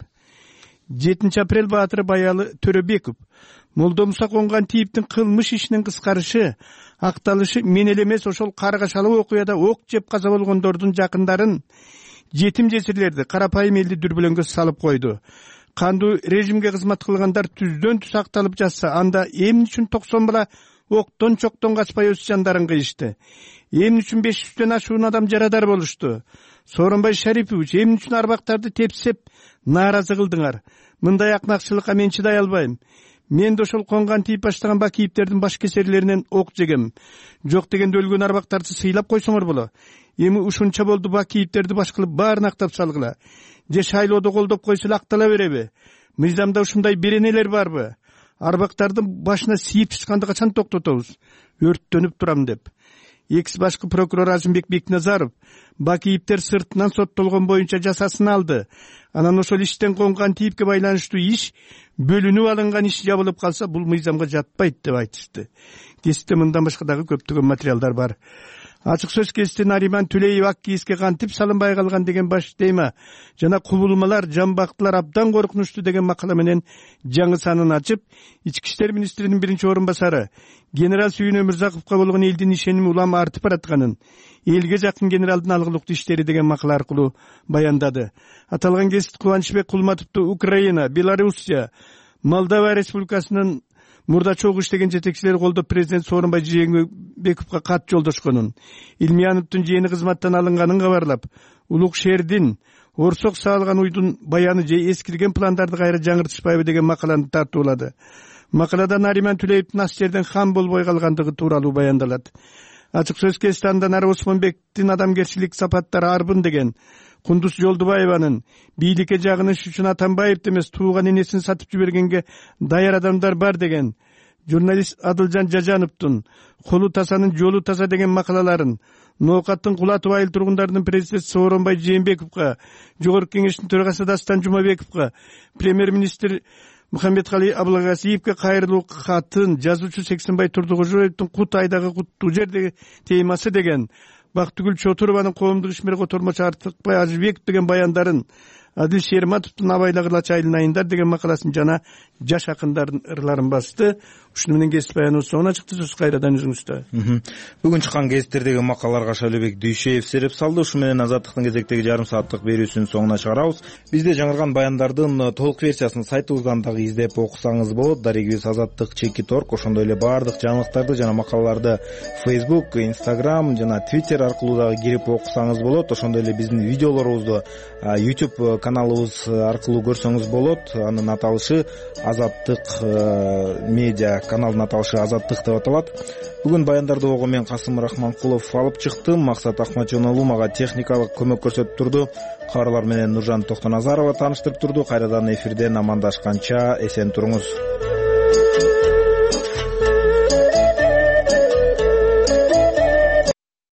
7 апрель Баатыр Баялы Төрөбеков, Молдомуса конган тийиптин кылмыш ишинин кыскарышы, акталышы мен эле эмес, ошол каргашалуу окуяда ок жеп каза болгондордун жакындарын, жетим жесирлерди, карапайым элди дүрбөлөңгө салып койду. Кандуу режимге кызмат кылгандар түздөн түз акталып жатса, анда эмне үчүн 90 бала октон чоктон качпай өз жандарын кыйышты? Эмне үчүн 500дөн ашуун адам жарадар болушту? Сооронбай Шарипович, эмне үчүн арбактарды тепсеп нааразы кылдыңар? Мындай акмакчылыкка мен чыдай албайм. Мен да ошол конган тийип баштаган Бакиевдердин баш кесерлеринен ок жегем. Жок дегенде өлгөн арбактарды сыйлап койсоңор боло. Эми ушунча болду, Бакиевдерди баш кылып баарын актап салгыла. Же шайлоодо колдоп койсо эле актала береби? Мыйзамда ушундай беренелер барбы? Арбактардын башына сийип чыкканды качан токтотобуз? Өрттөнүп турам деп. Экс башкы прокурор Азимбек Бекназаров Бакиевдер сыртынан соттолгон боюнча жазасын алды. Анан ошол иштен конган тийипке байланыштуу иш бөлүнүп алынган иш жабылып калса, бул мыйзамга жатпайт деп айтышты. Кесипте мындан башка дагы көптөгөн материалдар бар. Ачык сөз кесипти Нариман Түлеев ак кийизге кантип салынбай калган деген баш тема жана кубулмалар, жамбактылар абдан коркунучтуу деген макала менен жаңы санын ачып, Ички иштер министринин биринчи орун басары генерал Сүйүн Өмүрзаковго болгон элдин ишеними улам артып баратканын, элге жакын генералдын алгылыктуу иштери деген макала аркылуу баяндады. Аталган кесип Кубанычбек Кулматовду Украина, Белоруссия, Молдова республикасынын мурда чогуу иштеген жетекчилери колдоп президент Сооронбай Жээнбековго кат жолдошконун, Илмияновдун жээни кызматтан алынганын кабарлап, Улук шээрдин орсок саалган уйдун баяны же эскирген пландарды кайра жаңыртышпайбы деген макаланы тартуулады. Макалада Нариман Түлеевдин ас жерден хан болбой калгандыгы тууралуу баяндалат. ачык сөз кести андан ары Осмонбектин адамгерчилик сапаттары арбын деген, Кундуз Жолдубаеванын бийликке жагыныш үчүн Атамбаевди эмес тууган энесин сатып жибергенге даяр адамдар бар деген, журналист Адылжан Жажановдун колу тазанын жолу таза деген макалаларын, Ноокаттын Кулатов айыл тургундарынын президенти Сооронбай Жээнбековго, Жогорку Кеңештин төрагасы Дастан Жумабековго, премьер-министр Мухаммедкали Абылгазиевге кайрылуу катын, жазуучу Сексенбай Турдукожоевдун Кут айдагы куттуу жер темасы деген, Бактыгүл Чотурованын коомдук ишмер котормочу Артыкбай Ажыбеков деген баяндарын, Адил Шерматовдун Абайлагыла айылын айындар деген макаласын жана жаш акындардын ырларын басты. Ушуну менен кесип баяныбыз соңуна чыкты. Сөз кайрадан өзүңүздө. Бүгүн чыккан гезиттердеги макалаларга Шайлообек Дүйшеев сереп салды. Ушу менен Азаттыктын кезектеги жарым сааттык берүүсүнүн соңуна чыгарабыз. Бизде жаңырган баяндардын толук версиясын сайтыбыздан дагы издеп окусаңыз болот. Дарегибиз Азаттык.org, ошондой эле баардык жаңылыктарды жана макалаларды Facebook, Instagram жана Twitter аркылуу дагы кирип окусаңыз болот. Ошондой эле биздин видеолорубузду YouTube каналыбыз аркылуу көрсөңүз болот. Анын аталышы Азаттык медиа каналдын аталышы Азаттык деп аталат. Бүгүн баяндарды ого мен Касым Рахманкулов алып чыктым. Максат Акматжан уулу мага техникалык көмөк көрсөтүп турду. Кабарлар менен Нуржан Токтоназарова тааныштырып турду. Кайрадан эфирден амандашканча эсен туруңуз.